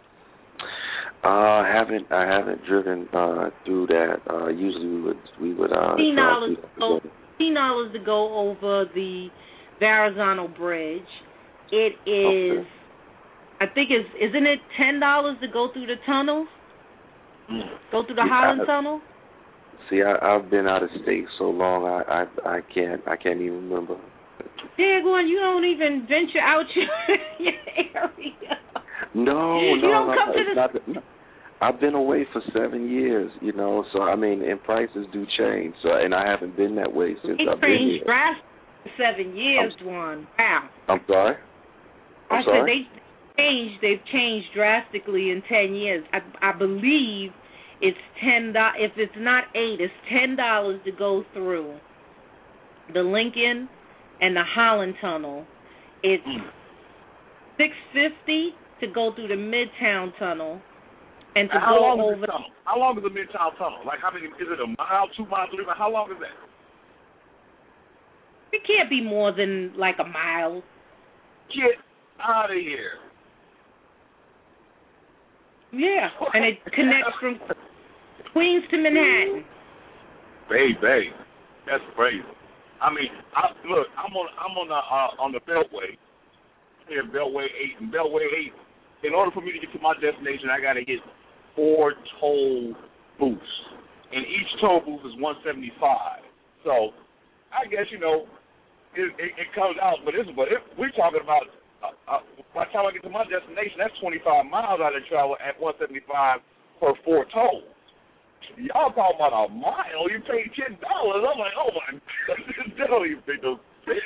[SPEAKER 5] I haven't driven through that. Usually we would
[SPEAKER 4] $15 to go over the Verrazano Bridge. It is, okay. I think isn't it $10 to go through the tunnel? Go through the Holland Tunnel?
[SPEAKER 5] See, I've been out of state so long I can't even remember.
[SPEAKER 4] Daggone, you don't even venture out your area.
[SPEAKER 5] No.
[SPEAKER 4] Come to the...
[SPEAKER 5] I've been away for 7 years, you know, so, I mean, and prices do change, so, and I haven't been that way since I've been here.
[SPEAKER 4] They changed drastically for 7 years, Dwan. Wow.
[SPEAKER 5] I'm sorry?
[SPEAKER 4] I said they've changed drastically in 10 years. I believe it's $10, if it's not $8, it's $10 to go through the Lincoln and the Holland Tunnel. It's $6.50 to go through the Midtown Tunnel. And to
[SPEAKER 1] how
[SPEAKER 4] go
[SPEAKER 1] long
[SPEAKER 4] over.
[SPEAKER 1] Is the tunnel? How long is the Midtown Tunnel? Like, how many? Is it a mile, 2 miles, 3 miles? How long is that?
[SPEAKER 4] It can't be more than like a mile.
[SPEAKER 1] Get out of here.
[SPEAKER 4] Yeah, and it connects from Queens to Manhattan.
[SPEAKER 1] Baby, that's crazy. I mean, look, I'm on the Beltway. Here, Beltway 8 and Beltway 8. In order for me to get to my destination, I got to hit 4 toll booths, and each toll booth is $175. So, I guess it comes out. But we're talking about by the time I get to my destination, that's 25 miles I had to travel at $175 per 4 tolls. Y'all talking about a mile? You paid $10. I'm like, oh my God, that don't even make no sense.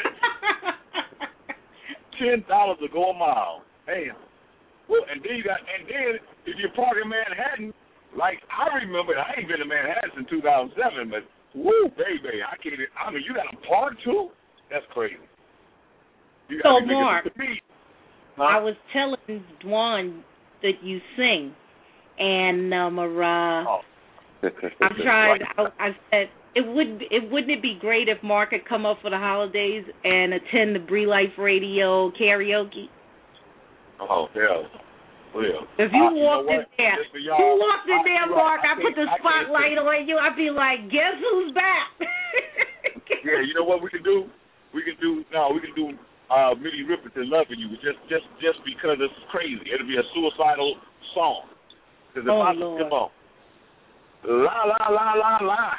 [SPEAKER 1] $10 to go a mile. Damn. Well, and then if you park in Manhattan, like I remember, I ain't been to Manhattan since 2007, but woo, baby, you got to park too? That's crazy.
[SPEAKER 4] So, Mark, I was telling Dwan that you sing, and I'm trying. I said wouldn't it be great if Mark could come up for the holidays and attend the Bree Life Radio karaoke?
[SPEAKER 1] Oh, hell. Well,
[SPEAKER 4] if you walked in there, Mark, I put the spotlight on you, I'd be like, guess who's back?
[SPEAKER 1] Yeah, you know what we can do? We can do Minnie Riperton Loving You just because it's crazy. It'll be a suicidal song. Because if I come on, la la la la la.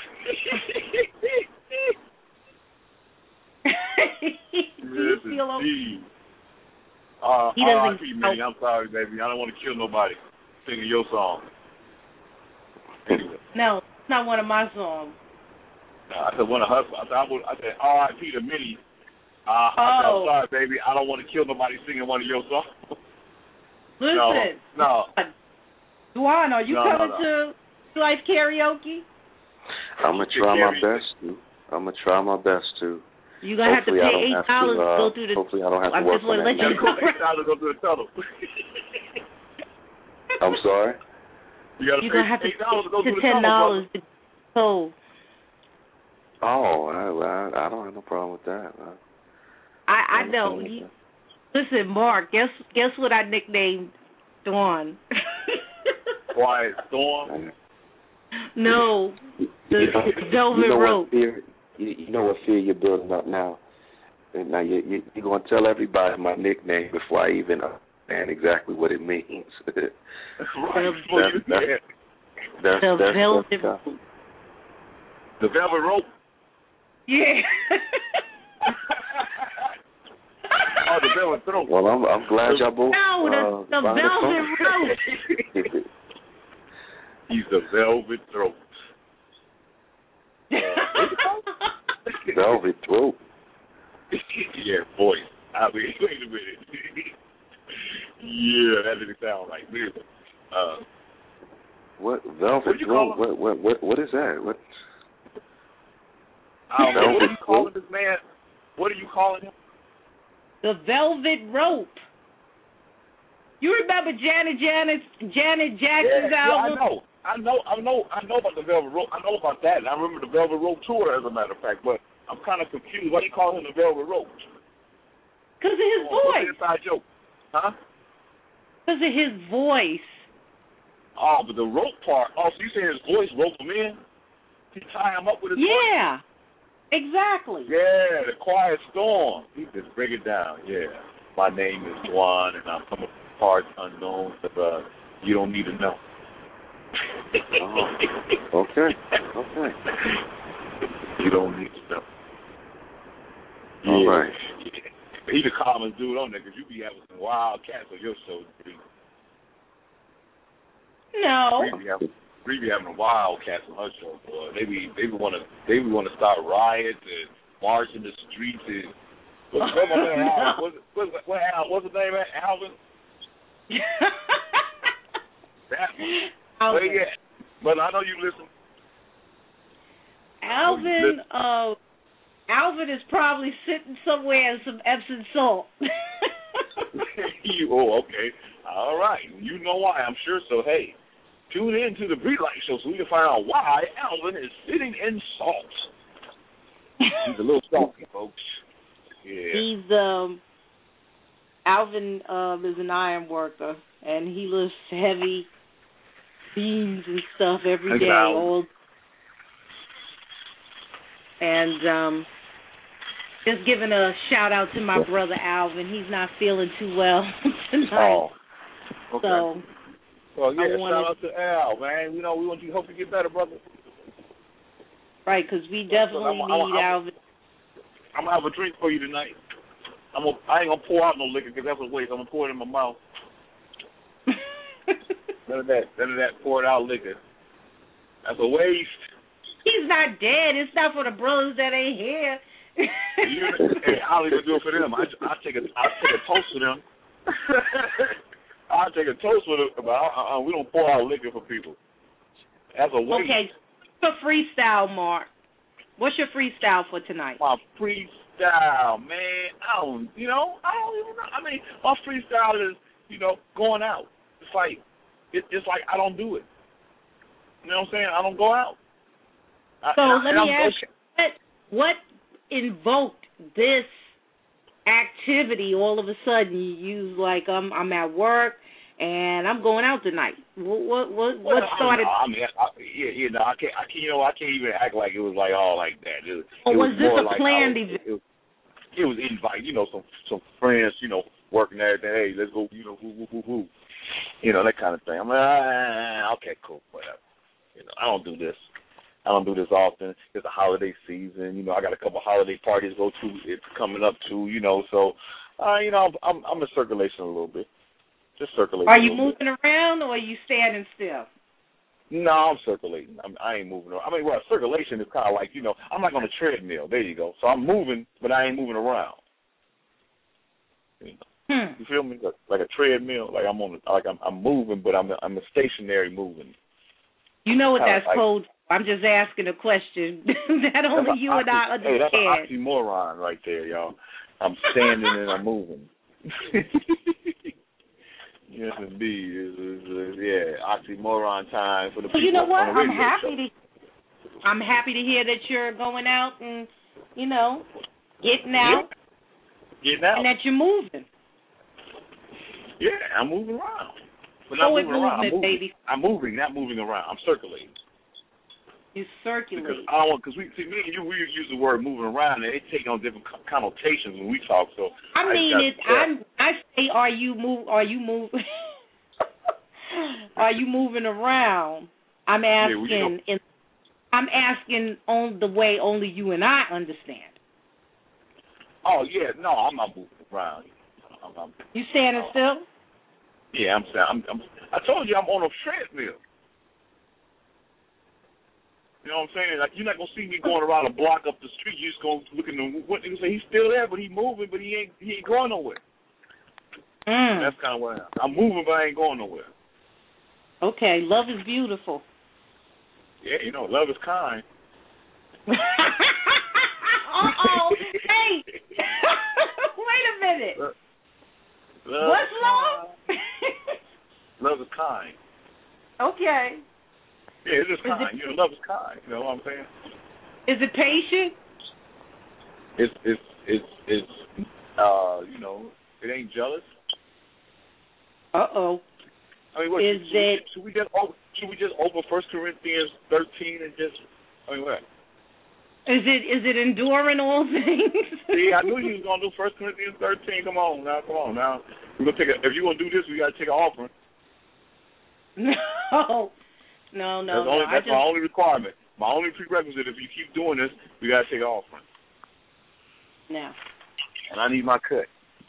[SPEAKER 4] You feel okay?
[SPEAKER 1] He doesn't. Minnie, I'm sorry, baby. I don't want to kill nobody singing your song. Anyway.
[SPEAKER 4] No, it's not one of my songs.
[SPEAKER 1] I said one of her. I said R.I.P. to Minnie. I said, I'm sorry, baby. I don't want to kill nobody singing one of your songs.
[SPEAKER 4] Listen.
[SPEAKER 1] No.
[SPEAKER 4] Duan, are you coming to Life Karaoke?
[SPEAKER 5] I'm gonna try my best to.
[SPEAKER 4] You're gonna have to pay $8 to go through the.
[SPEAKER 5] Hopefully, I don't have to work on that.
[SPEAKER 1] $8 to go through the tunnel.
[SPEAKER 5] I'm sorry.
[SPEAKER 1] You're
[SPEAKER 4] gonna have to pay $10 to go.
[SPEAKER 5] Oh, I don't have no problem with that.
[SPEAKER 4] I know. Listen, Mark. Guess what I nicknamed Dawn?
[SPEAKER 1] Why, Storm?
[SPEAKER 4] No, the Velvet Rope.
[SPEAKER 5] You know what fear you're building up now. And now you're going to tell everybody my nickname before I even understand exactly what it means.
[SPEAKER 1] Right.
[SPEAKER 5] That's
[SPEAKER 4] Velvet Rope.
[SPEAKER 1] The Velvet Rope?
[SPEAKER 4] Yeah.
[SPEAKER 1] Oh, the Velvet Throat.
[SPEAKER 5] Well, I'm glad y'all both.
[SPEAKER 4] No, the Velvet Rope.
[SPEAKER 1] He's the Velvet Throat.
[SPEAKER 5] Velvet Throat.
[SPEAKER 1] Yeah, voice. I mean, wait a minute. Yeah, that didn't sound right.
[SPEAKER 5] What Velvet Throat? What is that? What?
[SPEAKER 1] What are you calling this man? What are you calling him?
[SPEAKER 4] The Velvet Rope. You remember Janet Jackson's album?
[SPEAKER 1] Yeah, I know about the Velvet Rope. I know about that. And I remember the Velvet Rope tour, as a matter of fact. But I'm kind of confused. Why do you call him the Velvet Rope?
[SPEAKER 4] Because of his voice.
[SPEAKER 1] What's the inside joke? Huh?
[SPEAKER 4] Because of his voice.
[SPEAKER 1] Oh, but the rope part. Oh, so you say his voice rope him in? He tie him up with his voice?
[SPEAKER 4] Yeah, exactly.
[SPEAKER 1] Yeah, the Quiet Storm. He just break it down. Yeah. My name is Juan, and I'm from parts unknown, but you don't need to know.
[SPEAKER 5] Oh, okay.
[SPEAKER 1] You don't need to know.
[SPEAKER 5] All right.
[SPEAKER 1] He the calmest dude on there, because you be having some wild cats on your show.
[SPEAKER 4] No.
[SPEAKER 1] Bree be having a wild cats on her show, boy. They be want to start riots and march in the streets and. What's my man Alvin? What's his name? Alvin. That one.
[SPEAKER 4] Alvin.
[SPEAKER 1] But yeah, but I know you listen.
[SPEAKER 4] Alvin is probably sitting somewhere in some Epsom salt.
[SPEAKER 1] Okay. All right. You know why, I'm sure. So, hey, tune in to the Bree Life Show so we can find out why Alvin is sitting in salt. He's a little salty, folks. Yeah.
[SPEAKER 4] He's, Alvin is an iron worker, and he lifts heavy beams and stuff every day. And just giving a shout out to my brother Alvin. He's not feeling too well tonight.
[SPEAKER 1] Oh, okay.
[SPEAKER 4] So,
[SPEAKER 1] well, yeah, shout out to Al, man. You know, we want you to hope you get better, brother.
[SPEAKER 4] Right, because we definitely need Alvin.
[SPEAKER 1] I'm gonna have a drink for you tonight. I ain't gonna pour out no liquor because that's a waste. I'm gonna pour it in my mouth. None of that poured out liquor. That's a waste.
[SPEAKER 4] He's not dead. It's not for the brothers that ain't here.
[SPEAKER 1] Hey, I'll even do it for them. I'll take a toast for them. I'll take a toast for them, but we don't pour out liquor for people. That's a waste. Okay,
[SPEAKER 4] for freestyle, Mark. What's your freestyle for tonight?
[SPEAKER 1] My freestyle, man. I don't even know. I mean, my freestyle is, going out. It's like I don't do it. You know what I'm saying? I don't go out.
[SPEAKER 4] So let me ask you, what invoked this activity all of a sudden? You like, I'm at work and I'm going out tonight. What started?
[SPEAKER 1] I can't even act like it was like all like that.
[SPEAKER 4] Was this a planned event?
[SPEAKER 1] It was invite, some friends, working everything. Hey, let's go, woo. That kind of thing. I'm like, okay, cool, whatever. I don't do this. I don't do this often. It's a holiday season. I got a couple holiday parties to go to. It's coming up too. So, I'm in circulation a little bit. Just circulating.
[SPEAKER 4] Are you moving around or are you standing still?
[SPEAKER 1] No, I'm circulating. I ain't moving around. Circulation is kind of like, I'm like on a treadmill. There you go. So I'm moving, but I ain't moving around. You feel me? Like a treadmill. Like I'm moving, but I'm a stationary moving.
[SPEAKER 4] You know what that's called? I'm just asking a question that only you and I understand.
[SPEAKER 1] Hey, that's an oxymoron right there, y'all. I'm standing and I'm moving. Yes, indeed. Oxymoron time for the people.
[SPEAKER 4] You know what?
[SPEAKER 1] I'm
[SPEAKER 4] happy to hear that you're going out and, getting out.
[SPEAKER 1] Getting out.
[SPEAKER 4] And that you're moving.
[SPEAKER 1] Yeah, I'm moving around. But
[SPEAKER 4] not moving around. Baby.
[SPEAKER 1] I'm moving, not moving around. I'm circulating.
[SPEAKER 4] You circulate.
[SPEAKER 1] Because me and you, we use the word moving around, and it take on different connotations when we talk. So
[SPEAKER 4] I say, are you moving? Are you moving around? I'm asking. I'm asking on the way only you and I understand.
[SPEAKER 1] Oh yeah, no, I'm not moving around.
[SPEAKER 4] You standing still?
[SPEAKER 1] Yeah, I told you I'm on a treadmill. You know what I'm saying? Like, you're not gonna see me going around a block up the street. You're just gonna look at him. What nigga say? He's still there, but he moving, but he ain't going nowhere. That's kind of where I'm moving, but I ain't going nowhere.
[SPEAKER 4] Okay, love is beautiful.
[SPEAKER 1] Yeah, love is kind.
[SPEAKER 4] Hey, wait a minute. What's love?
[SPEAKER 1] Love is kind.
[SPEAKER 4] Okay.
[SPEAKER 1] Yeah, it's just kind. Love is kind. You know what I'm saying?
[SPEAKER 4] Is it patient?
[SPEAKER 1] It's it ain't jealous.
[SPEAKER 4] Uh-oh.
[SPEAKER 1] What? Should we just open 1 Corinthians 13 and just? What?
[SPEAKER 4] Is it enduring all things?
[SPEAKER 1] See, I knew you was gonna do 1 Corinthians 13. Come on now. We're gonna if you're gonna do this, we gotta take an offering.
[SPEAKER 4] No.
[SPEAKER 1] That's my only requirement. My only prerequisite, if you keep doing this, we got to take an offering.
[SPEAKER 4] No.
[SPEAKER 1] And I need my cut.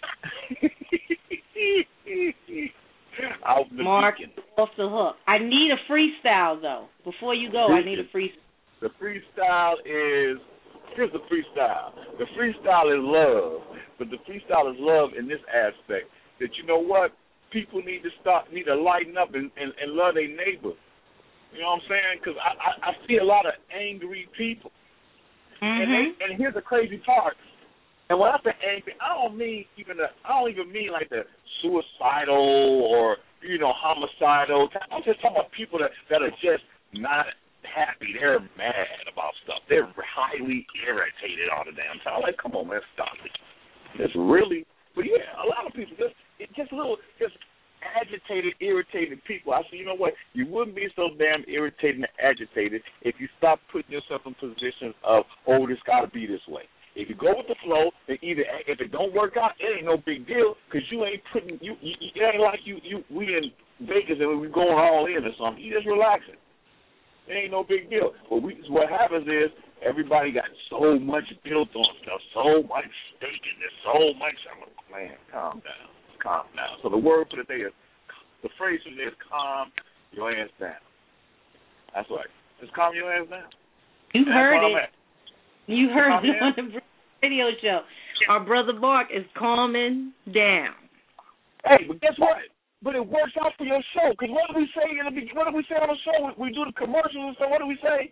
[SPEAKER 4] Mark, off the hook. I need a freestyle, though. Before you go, I need a freestyle.
[SPEAKER 1] The freestyle is, here's the freestyle. The freestyle is love. But the freestyle is love in this aspect. That, you know what? People need to lighten up and love their neighbor. You know what I'm saying? Because I see a lot of angry people. Mm-hmm. And here's the crazy part. And when I say angry, I don't even mean like the suicidal or, homicidal. I'm just talking about people that are just not happy. They're mad about stuff. They're highly irritated all the damn time. Like, come on, man, stop it. It's really, but yeah, a lot of people just agitated, irritated people. I said, you know what? You wouldn't be so damn irritated and agitated if you stop putting yourself in positions of, this got to be this way. If you go with the flow, then either if it don't work out, it ain't no big deal because you ain't putting it ain't like we in Vegas and we going all in or something. You just relaxing. It ain't no big deal. But what happens is everybody got so much built on stuff, so much stake in this, so much. I'm like, man, calm down. So the word for the day the phrase for the day is calm your ass down. That's right. Just calm your ass down.
[SPEAKER 4] You heard it. You heard it on the radio show. Our brother Mark is calming down.
[SPEAKER 1] Hey, but guess what? But it works out for your show. Because what do we say on the show? We do the commercials and stuff. What do we say?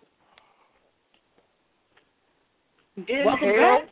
[SPEAKER 1] Inhale.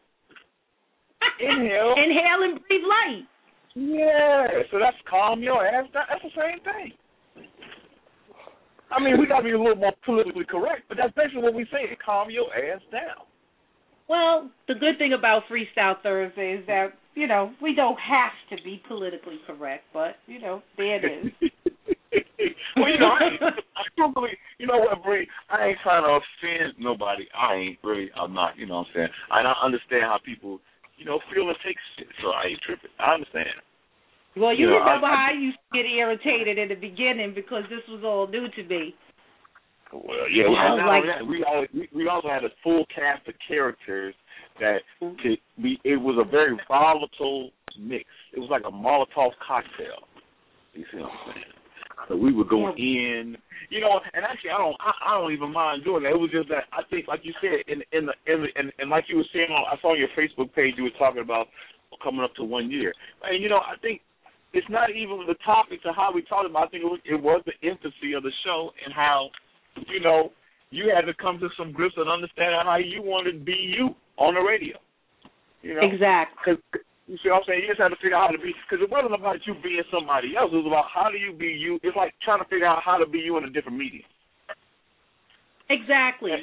[SPEAKER 4] Inhale and breathe light.
[SPEAKER 1] Yeah. So that's calm your ass down. That's the same thing. I mean, we got to be a little more politically correct, but that's basically what we say. Calm your ass down.
[SPEAKER 4] Well, the good thing about Freestyle Thursday is that, we don't have to be politically correct, but, there it is.
[SPEAKER 1] Well, I don't believe, you know what, Bree? I ain't trying to offend nobody. I'm not, you know what I'm saying? I understand how people, feel and take shit, so I ain't tripping. I understand.
[SPEAKER 4] Well, you remember how I used to get irritated in the beginning because this was all new to me.
[SPEAKER 1] Well, yeah, we also had a full cast of characters that it was a very volatile mix. It was like a Molotov cocktail. You see what I'm saying? So we would go in, and actually I don't even mind doing that. It was just that I think, like you said, and like you were saying, I saw on your Facebook page you were talking about coming up to 1 year, and I think it's not even the topics or how we talked about. I think it was the infancy of the show and how, you had to come to some grips and understand how you wanted to be you on the radio.
[SPEAKER 4] Exactly.
[SPEAKER 1] Because you see what I'm saying? You just had to figure out how to be, because it wasn't about you being somebody else. It was about how do you be you. It's like trying to figure out how to be you in a different medium.
[SPEAKER 4] Exactly,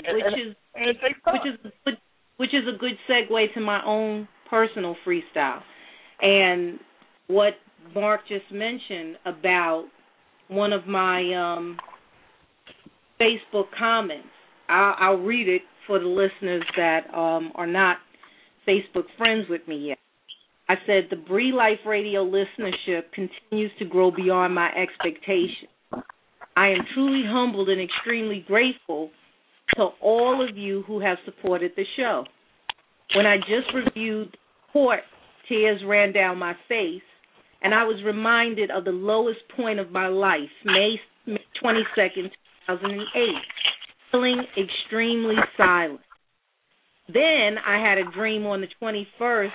[SPEAKER 4] which is a good segue to my own personal freestyle. And what Mark just mentioned about one of my Facebook comments, I'll read it for the listeners that are not Facebook friends with me yet. I said, the Bree Life Radio listenership continues to grow beyond my expectations. I am truly humbled and extremely grateful to all of you who have supported the show. When I just reviewed the report, tears ran down my face, and I was reminded of the lowest point of my life, May 22nd, 2008, feeling extremely silent. Then I had a dream on the 21st,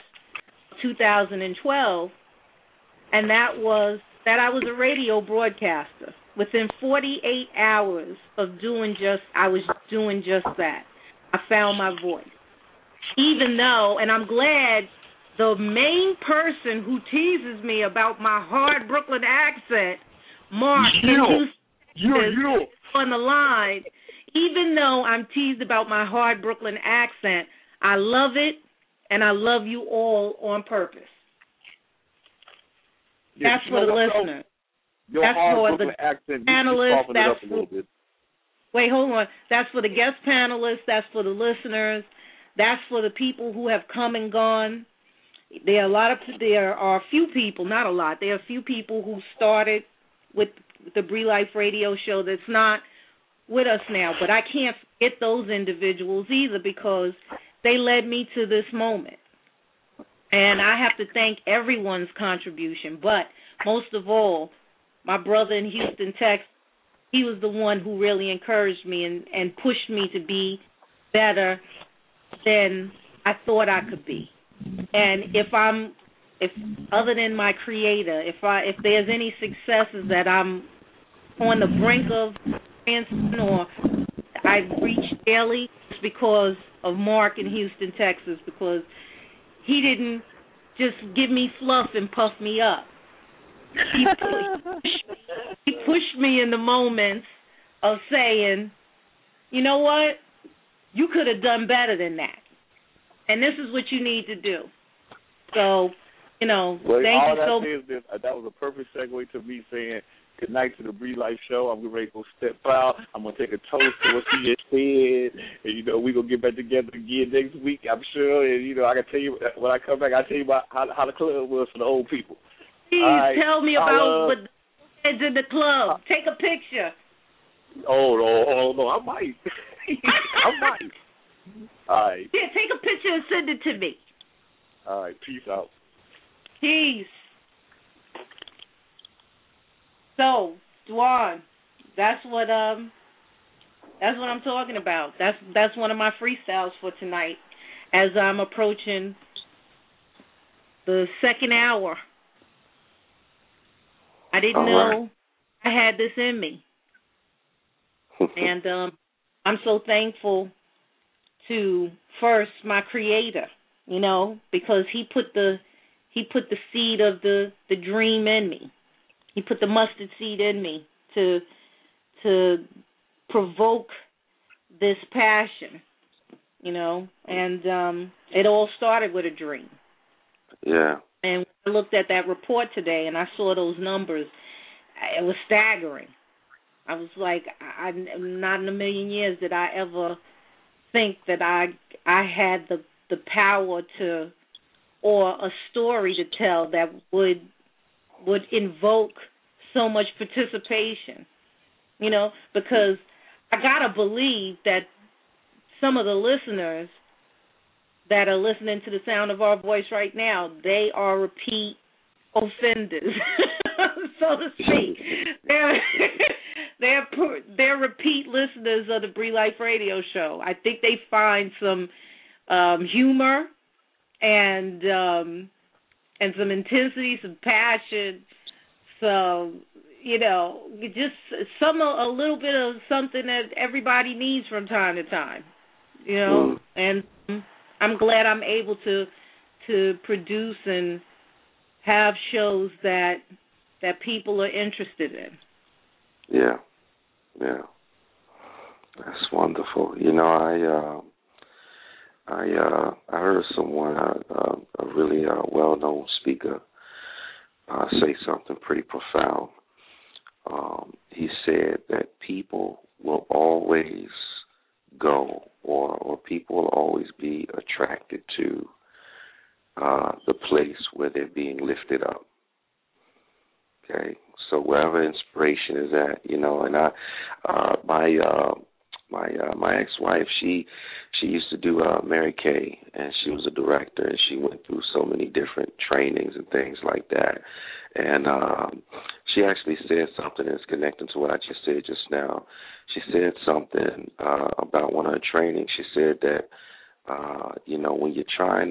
[SPEAKER 4] 2012, and that was that I was a radio broadcaster. Within 48 hours of I was doing just that. I found my voice. Even though, and I'm glad the main person who teases me about my hard Brooklyn accent, Mark, you on the line, even though I'm teased about my hard Brooklyn accent, I love it, and I love you all on purpose.
[SPEAKER 1] Yeah,
[SPEAKER 4] that's for the listener.
[SPEAKER 1] That's for the
[SPEAKER 4] accent, panelists. Wait, hold on. That's for the guest panelists. That's for the listeners. That's for the people who have come and gone. There are a few people, not a lot. There are a few people who started with the Bree Life Radio show that's not with us now. But I can't forget those individuals either because they led me to this moment. And I have to thank everyone's contribution. But most of all, my brother in Houston, Texas, he was the one who really encouraged me and pushed me to be better than I thought I could be. And if other than my creator, if there's any successes that I'm on the brink of experiencing or I reach daily, it's because of Mark in Houston, Texas, because he didn't just give me fluff and puff me up. He pushed me in the moments of saying, you know what, you could have done better than that. And this is what you need to do. So, thank you so much.
[SPEAKER 1] That was a perfect segue to me saying good night to the Bree Life Show. I'm ready to go step out. I'm going to take a toast to what she just said. And, we're going to get back together again next week, I'm sure. And, I can tell you, when I come back, I'll tell you about how the club was for the old people.
[SPEAKER 4] Please tell me about what the kids in the club. Take a picture.
[SPEAKER 1] Oh, no, I might. I might. All right.
[SPEAKER 4] Yeah, take a picture and send it to me.
[SPEAKER 1] All right, peace out.
[SPEAKER 4] Peace. So, Dwan, that's what I'm talking about. That's one of my freestyles for tonight as I'm approaching the second hour. I didn't know I had this in me. And I'm so thankful to first my creator, because he put the seed of the dream in me. He put the mustard seed in me to provoke this passion, and it all started with a dream.
[SPEAKER 5] Yeah.
[SPEAKER 4] And I looked at that report today, and I saw those numbers. It was staggering. I was like, not in a million years did I ever think that I had the power to, or a story to tell that would invoke so much participation. Because I gotta believe that some of the listeners that are listening to the sound of our voice right now, they are repeat offenders, so to speak. They're repeat listeners of the Bree Life Radio Show. I think they find some humor and some intensity, some passion, some just a little bit of something that everybody needs from time to time. And I'm glad I'm able to produce and have shows that people are interested in.
[SPEAKER 5] Yeah. That's wonderful. I heard someone, a really well-known speaker, say something pretty profound. He said that people will always go, or people will always be attracted to the place where they're being lifted up. Okay, so wherever inspiration is at, and my ex-wife, she used to do Mary Kay, and she was a director, and she went through so many different trainings and things like that. And she actually said something that's connecting to what I just said just now. She said something about one of her trainings. She said that when you're trying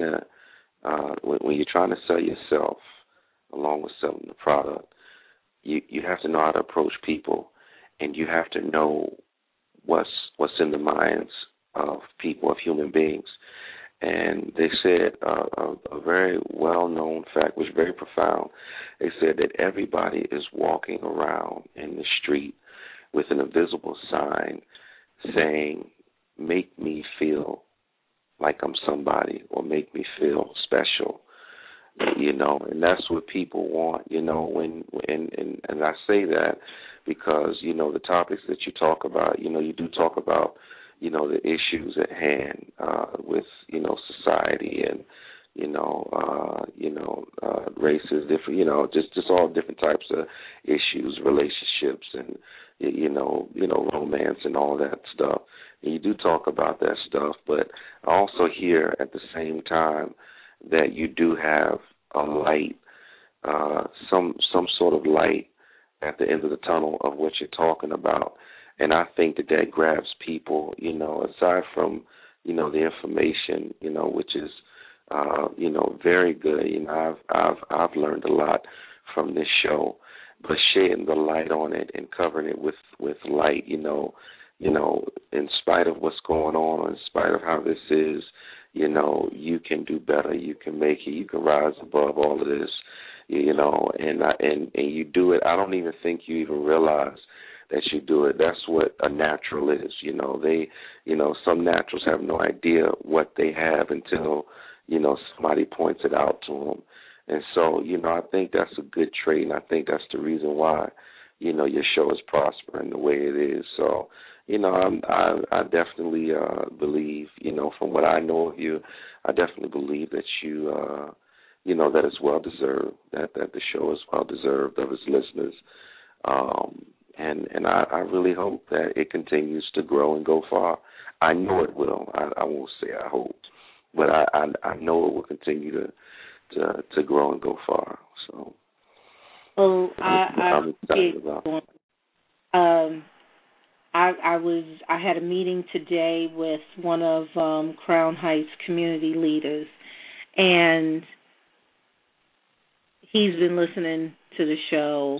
[SPEAKER 5] to sell yourself along with selling the product, you have to know how to approach people, and you have to know what's in the minds of people, of human beings. And they said a very well-known fact, which is very profound. They said that everybody is walking around in the street with an invisible sign saying, "Make me feel like I'm somebody," or "Make me feel special." And that's what people want, and I say that because, the topics that you talk about, you do talk about, the issues at hand with, society and, races, different, just all different types of issues, relationships and, romance and all that stuff. And you do talk about that stuff, but I also hear at the same time that you do have a light, some sort of light at the end of the tunnel of what you're talking about. And I think that grabs people, aside from, the information, which is, very good. I've learned a lot from this show, but shedding the light on it and covering it with light, in spite of what's going on, in spite of how this is, you can do better, you can make it, you can rise above all of this, and you do it. I don't even think you even realize that you do it. That's what a natural is. Some naturals have no idea what they have until, somebody points it out to them. And so, I think that's a good trait, and I think that's the reason why, your show is prospering the way it is. So, I definitely believe, from what I know of you, I definitely believe that you, that it's well deserved, that the show is well deserved of its listeners. And I really hope that it continues to grow and go far. I know it will. I won't say I hope, but I know it will continue to grow and go far. So, I'm excited about it.
[SPEAKER 4] I had a meeting today with one of Crown Heights community leaders, and he's been listening to the show.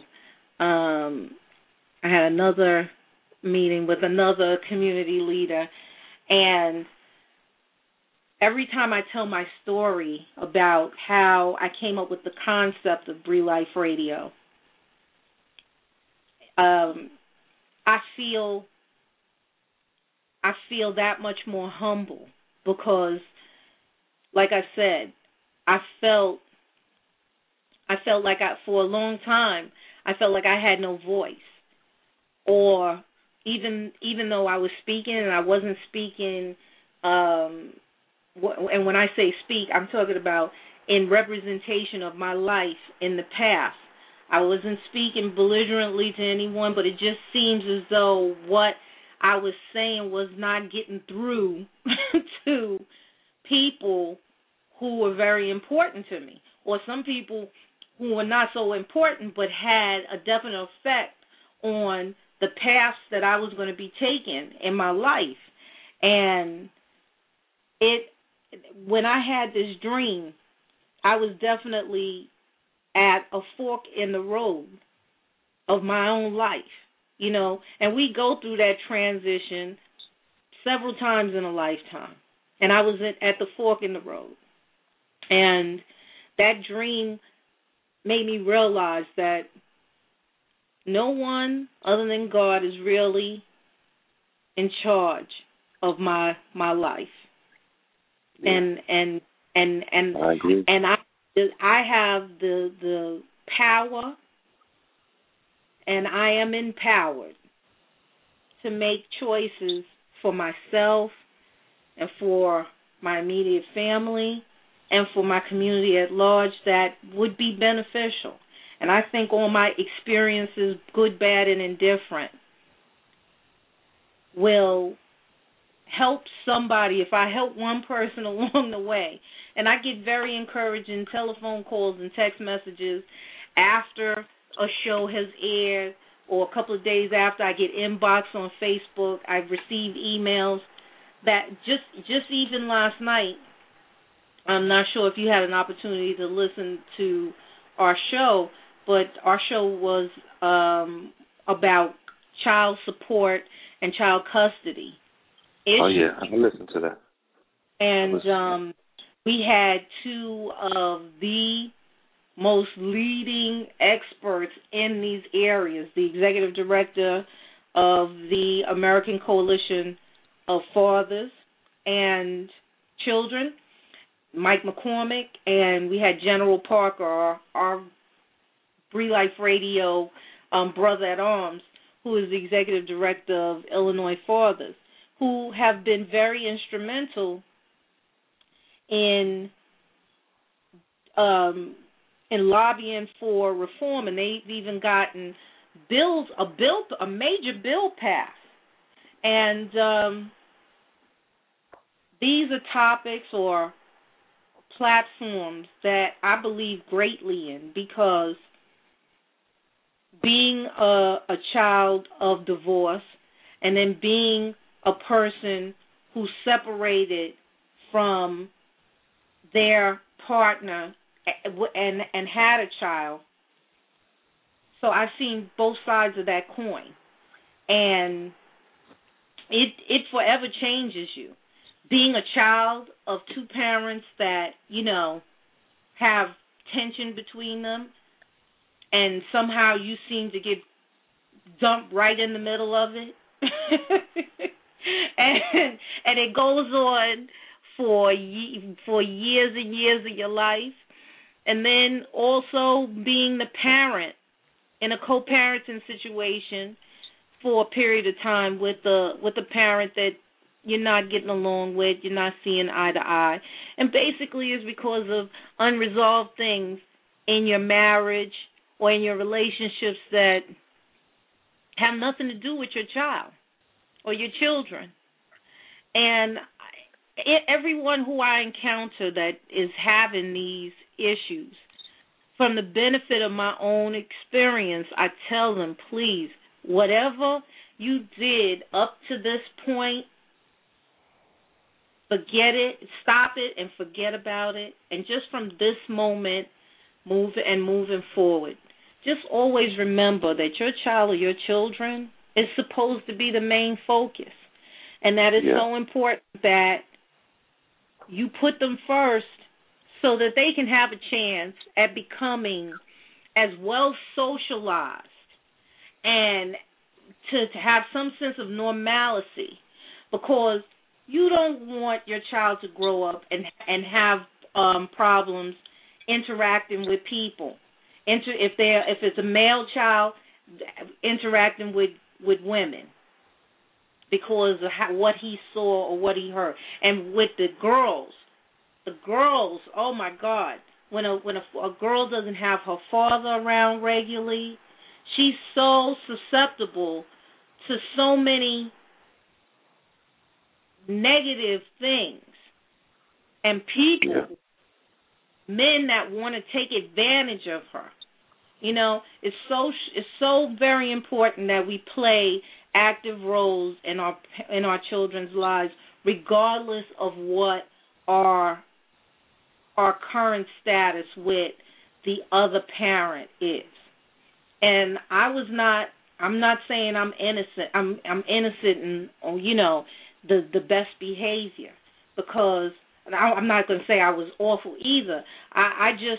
[SPEAKER 4] I had another meeting with another community leader, and every time I tell my story about how I came up with the concept of Bree Life Radio, I feel I feel that much more humble because, like I said, I felt like for a long time, I felt like I had no voice. Or even though I was speaking and I wasn't speaking, and when I say speak, I'm talking about in representation of my life in the past. I wasn't speaking belligerently to anyone, but it just seems as though what I was saying was not getting through to people who were very important to me, or some people who were not so important but had a definite effect on the paths that I was going to be taking in my life. And when I had this dream, I was definitely at a fork in the road of my own life, you know, and we go through that transition several times in a lifetime. And I was at the fork in the road. And that dream made me realize that no one other than God is really in charge of my life. Yeah. And
[SPEAKER 5] I agree.
[SPEAKER 4] And I have the power, and I am empowered to make choices for myself and for my immediate family and for my community at large that would be beneficial. And I think all my experiences, good, bad, and indifferent, will help somebody if I help one person along the way. And I get very encouraging telephone calls and text messages after a show has aired or a couple of days after. I get inbox on Facebook. I've received emails that just even last night, I'm not sure if you had an opportunity to listen to our show, but our show was about child support and child custody issues.
[SPEAKER 5] Oh, yeah, I listened to that.
[SPEAKER 4] And we had two of the most leading experts in these areas, the executive director of the American Coalition of Fathers and Children, Mike McCormick, and we had General Parker, our Bree Life Radio brother at arms, who is the executive director of Illinois Fathers, who have been very instrumental in lobbying for reform, and they've even gotten a major bill passed. And these are topics or platforms that I believe greatly in, because being a child of divorce and then being a person who separated from their partner and had a child, so I've seen both sides of that coin, and it forever changes you. Being a child of two parents that, you know, have tension between them, and somehow you seem to get dumped right in the middle of it, and it goes on for years and years of your life. And then also being the parent in a co-parenting situation for a period of time with a parent that you're not getting along with, you're not seeing eye to eye. And basically it's because of unresolved things in your marriage or in your relationships that have nothing to do with your child or your children. And everyone who I encounter that is having these issues, from the benefit of my own experience, I tell them, please, whatever you did up to this point, forget it, stop it, and forget about it. And just from this moment, moving forward. Just always remember that your child or your children is supposed to be the main focus. And that is so important that you put them first so that they can have a chance at becoming as well socialized and to have some sense of normalcy. because you don't want your child to grow up and have problems interacting with people. If it's a male child, interacting with women because of what he saw or what he heard. And with the girls, oh my God, when a girl doesn't have her father around regularly, she's so susceptible to so many negative things and people, men that want to take advantage of her. It's so very important that we play active roles in our children's lives, regardless of what our current status with the other parent is. And I'm not saying I'm innocent. I'm innocent in the best behavior, because I'm not going to say I was awful either. I just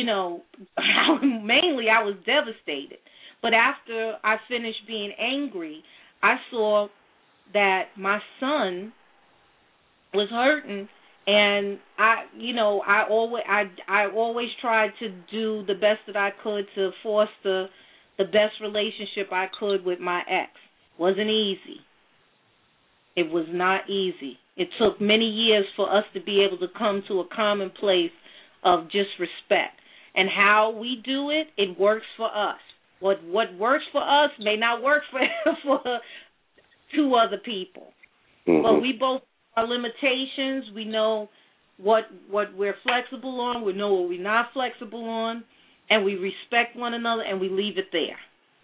[SPEAKER 4] mainly I was devastated. But after I finished being angry, I saw that my son was hurting, and I always tried to do the best that I could to foster the best relationship I could with my ex. Wasn't easy. It was not easy. It took many years for us to be able to come to a common place of just respect. And how we do it, it works for us. What works for us may not work for two other people. Mm-hmm. But we both have limitations. We know what we're flexible on. We know what we're not flexible on. And we respect one another, and we leave it there.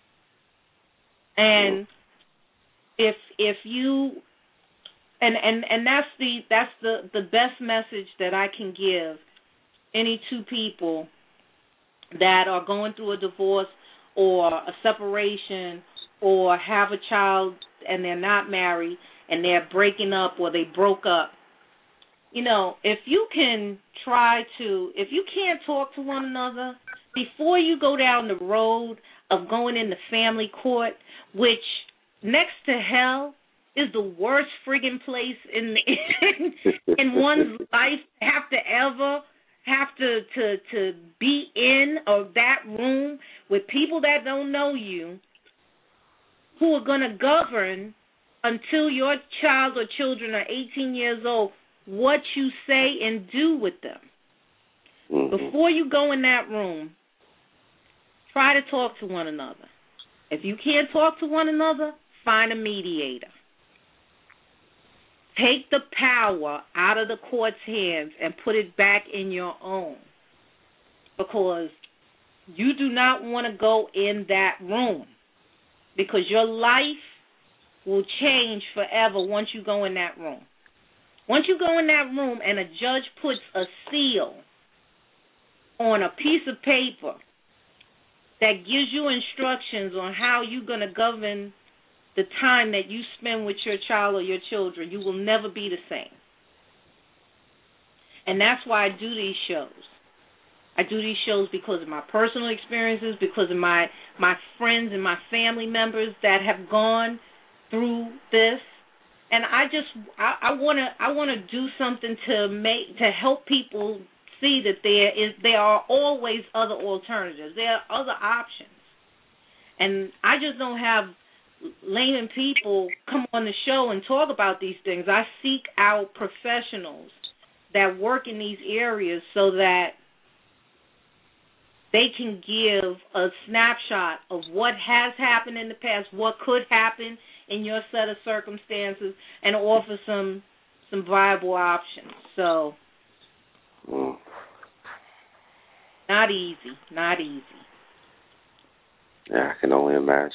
[SPEAKER 4] And if you and that's the best message that I can give any two people that are going through a divorce or a separation or have a child and they're not married and they're breaking up or they broke up. If you can't talk to one another before you go down the road of going into family court, which next to hell is the worst friggin' place in one's life have to be in, or that room with people that don't know you, who are going to govern until your child or children are 18 years old what you say and do with them. Mm-hmm. Before you go in that room, try to talk to one another. If you can't talk to one another, find a mediator. Take the power out of the court's hands and put it back in your own, because you do not want to go in that room, because your life will change forever once you go in that room. Once you go in that room and a judge puts a seal on a piece of paper that gives you instructions on how you're going to govern the time that you spend with your child or your children, you will never be the same. And that's why I do these shows. I do these shows because of my personal experiences, because of my friends and my family members that have gone through this. And I want to do something to help people see that there are always other alternatives. There are other options. And I just don't have layman people come on the show and talk about these things. I seek out professionals that work in these areas so that they can give a snapshot of what has happened in the past, what could happen in your set of circumstances, and offer some viable options. So, not easy.
[SPEAKER 5] Yeah, I can only imagine.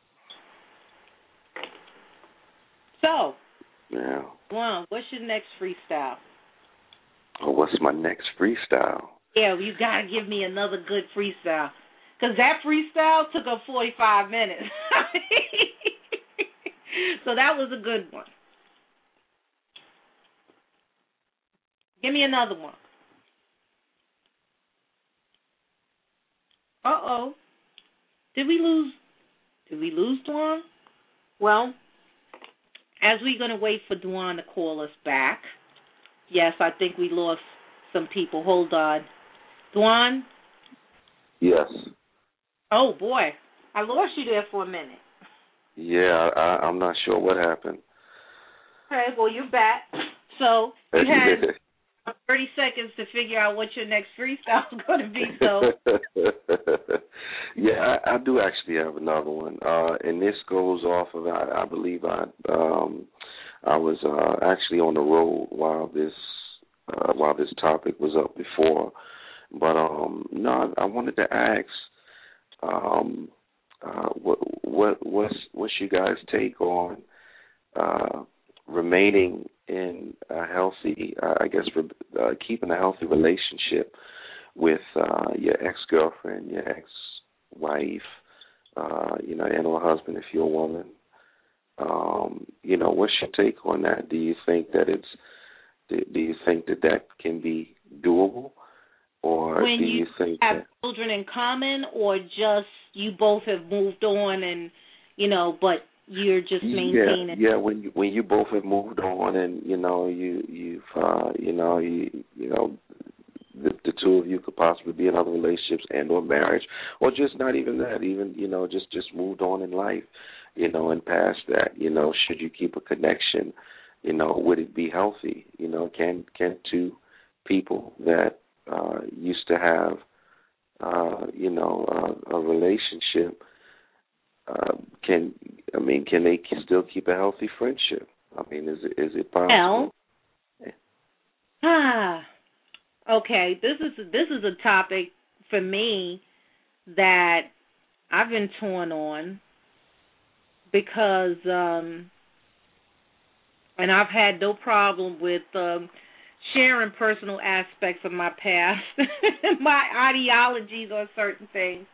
[SPEAKER 4] So,
[SPEAKER 5] yeah.
[SPEAKER 4] Juan, what's your next freestyle?
[SPEAKER 5] Oh, what's my next freestyle?
[SPEAKER 4] Yeah, you got to give me another good freestyle. Because that freestyle took up 45 minutes. So that was a good one. Give me another one. Uh-oh. Did we lose Juan? Well, as we're going to wait for Dwan to call us back, yes, I think we lost some people. Hold on. Dwan?
[SPEAKER 5] Yes.
[SPEAKER 4] Oh, boy. I lost you there for a minute.
[SPEAKER 5] Yeah, I'm not sure what happened.
[SPEAKER 4] Okay, well, you're back. So you had 30 seconds to figure out what your next freestyle is going to be. So
[SPEAKER 5] yeah, I do actually have another one, and this goes off of I believe I was actually on the road while this topic was up before, but no, I wanted to ask, what's you guys' take on remaining in a healthy, keeping a healthy relationship with your ex-girlfriend, your ex-wife, and or husband if you're a woman. What's your take on that? Do you think that that can be doable, or
[SPEAKER 4] when
[SPEAKER 5] do you think
[SPEAKER 4] have
[SPEAKER 5] that
[SPEAKER 4] children in common, or just you both have moved on and but you're just maintaining?
[SPEAKER 5] Yeah. When you both have moved on and the two of you could possibly be in other relationships and or marriage, or just not even that, even just moved on in life, and past that, should you keep a connection, would it be healthy? Can two people that used to have a relationship, can they still keep a healthy friendship? Is it possible?
[SPEAKER 4] Okay, this is a topic for me that I've been torn on because and I've had no problem with sharing personal aspects of my past, my ideologies on certain things.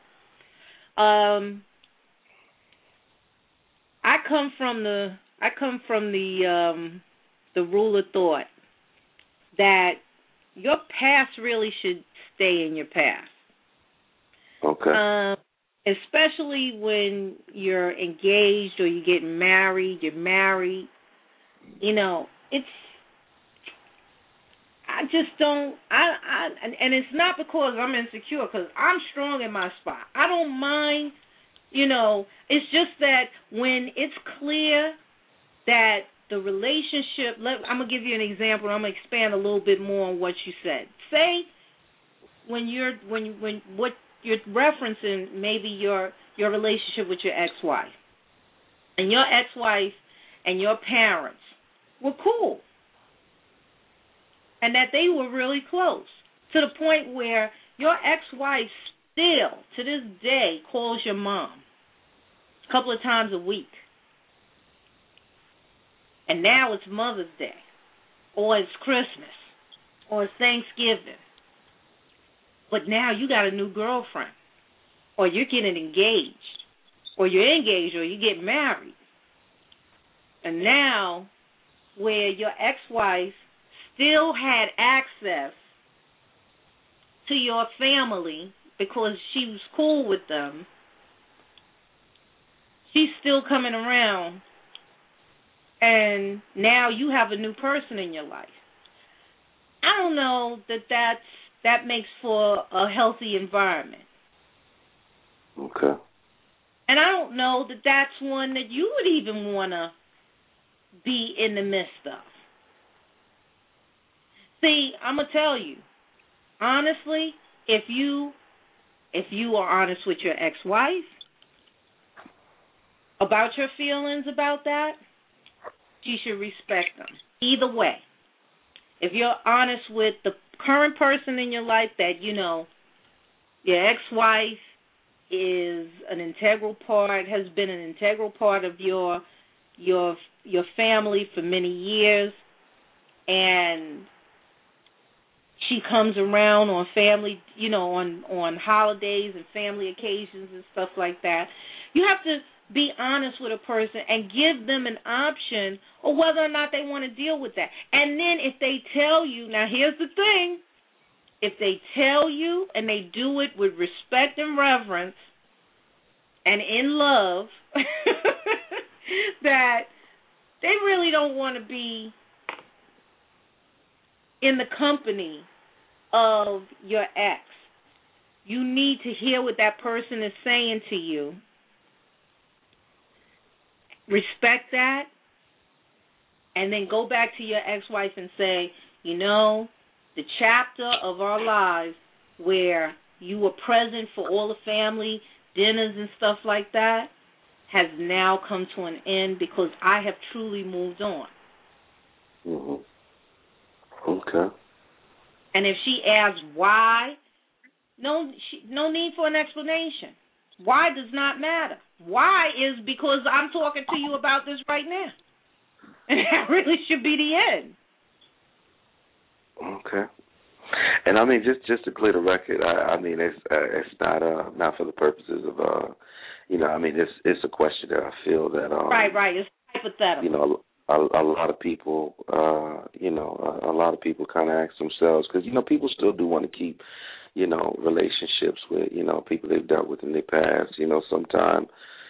[SPEAKER 4] I come from the rule of thought that your past really should stay in your past.
[SPEAKER 5] Okay.
[SPEAKER 4] Especially when you're engaged or you get married, you're married. I just don't. And it's not because I'm insecure, because I'm strong in my spot. I don't mind. It's just that when it's clear that the relationship. I'm gonna give you an example. And I'm gonna expand a little bit more on what you said. Say when what you're referencing, maybe your relationship with your ex-wife, and your ex-wife and your parents were cool, and that they were really close to the point where your ex-wife still, to this day, calls your mom a couple of times a week. And now it's Mother's Day, or it's Christmas, or it's Thanksgiving. But now you got a new girlfriend, or you're getting engaged, or you're engaged, or you get married. And now, where your ex-wife still had access to your family because she was cool with them, she's still coming around, and now you have a new person in your life. I don't know that makes for a healthy environment.
[SPEAKER 5] Okay.
[SPEAKER 4] And I don't know that that's one that you would even want to be in the midst of. See, I'm going to tell you, honestly, if you are honest with your ex-wife about your feelings about that, you should respect them. Either way. If you're honest with the current person in your life that, your ex-wife is an integral part, has been an integral part of your family for many years, and she comes around on family, on holidays and family occasions and stuff like that, you have to be honest with a person and give them an option of whether or not they want to deal with that. And then if they tell you, now here's the thing, if they tell you and they do it with respect and reverence and in love, that they really don't want to be in the company of your ex. You need to hear what that person is saying to you. Respect that, and then go back to your ex-wife and say, you know, the chapter of our lives where you were present for all the family dinners and stuff like that has now come to an end because I have truly moved on.
[SPEAKER 5] Mm-hmm. Okay.
[SPEAKER 4] And if she asks why, no need for an explanation. Why does not matter. Why is because I'm talking to you about this right now. And that really should be the end.
[SPEAKER 5] Okay. And I mean, just to clear the record, I mean, it's not for the purposes of I mean, it's a question that I feel that
[SPEAKER 4] right, it's hypothetical.
[SPEAKER 5] You know, a lot of people, a lot of people kind of ask themselves because people still do want to keep relationships with people they've dealt with in their past. Sometimes,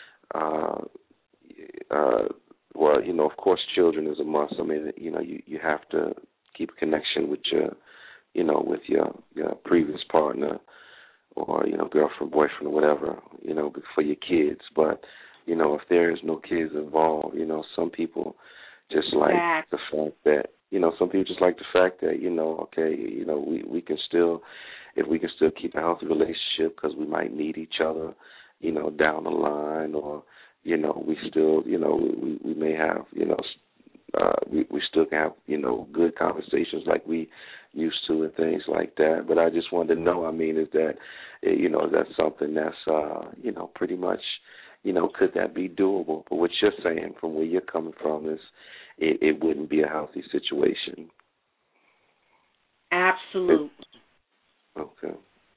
[SPEAKER 5] well, of course, children is a must. I mean, you have to keep a connection with your with your previous partner or, girlfriend, boyfriend, or whatever, for your kids. But, if there is no kids involved, some people just like the fact that, some people just like the fact that, okay, we can still, if we can still keep a healthy relationship because we might need each other, down the line, or, we still, we may have, we still can have, good conversations like we used to and things like that. But I just wanted to know, I mean, is that, that's something that's, pretty much, could that be doable? But what you're saying from where you're coming from is it wouldn't be a healthy situation.
[SPEAKER 4] Absolutely.
[SPEAKER 5] Okay.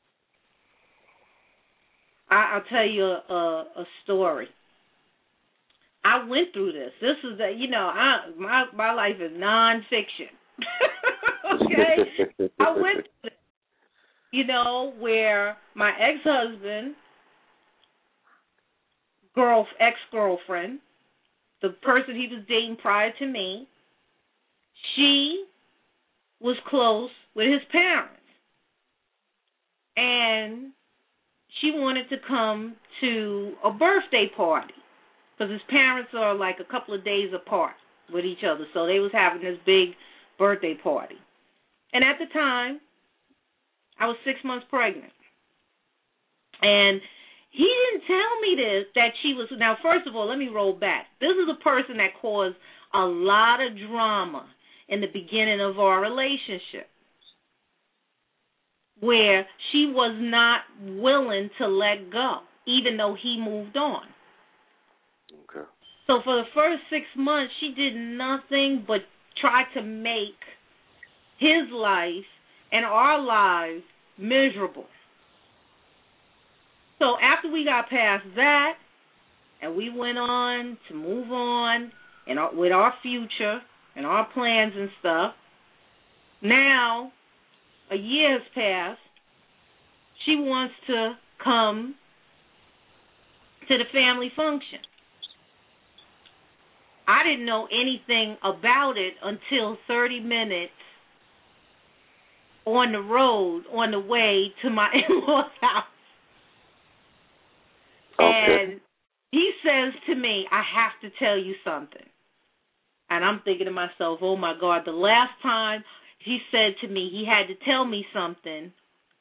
[SPEAKER 4] I'll tell you a story. I went through this. This is my life is nonfiction. Okay, I went through this. Where my ex-husband, ex-girlfriend, the person he was dating prior to me, she was close with his parents, and she wanted to come to a birthday party because his parents are like a couple of days apart with each other, so they was having this big birthday party. And at the time, I was 6 months pregnant. And he didn't tell me this, that she was... Now, first of all, let me roll back. This is a person that caused a lot of drama in the beginning of our relationship, where she was not willing to let go, even though he moved on.
[SPEAKER 5] Okay.
[SPEAKER 4] So for the first 6 months, she did nothing but try to make his life and our lives miserable. So after we got past that, and we went on to move on and with our future and our plans and stuff, now a year has passed. She wants to come to the family function. I didn't know anything about it until 30 minutes on the road on the way to my in-laws' house.
[SPEAKER 5] Okay.
[SPEAKER 4] And he says to me, I have to tell you something. And I'm thinking to myself, oh, my God, the last time he said to me he had to tell me something,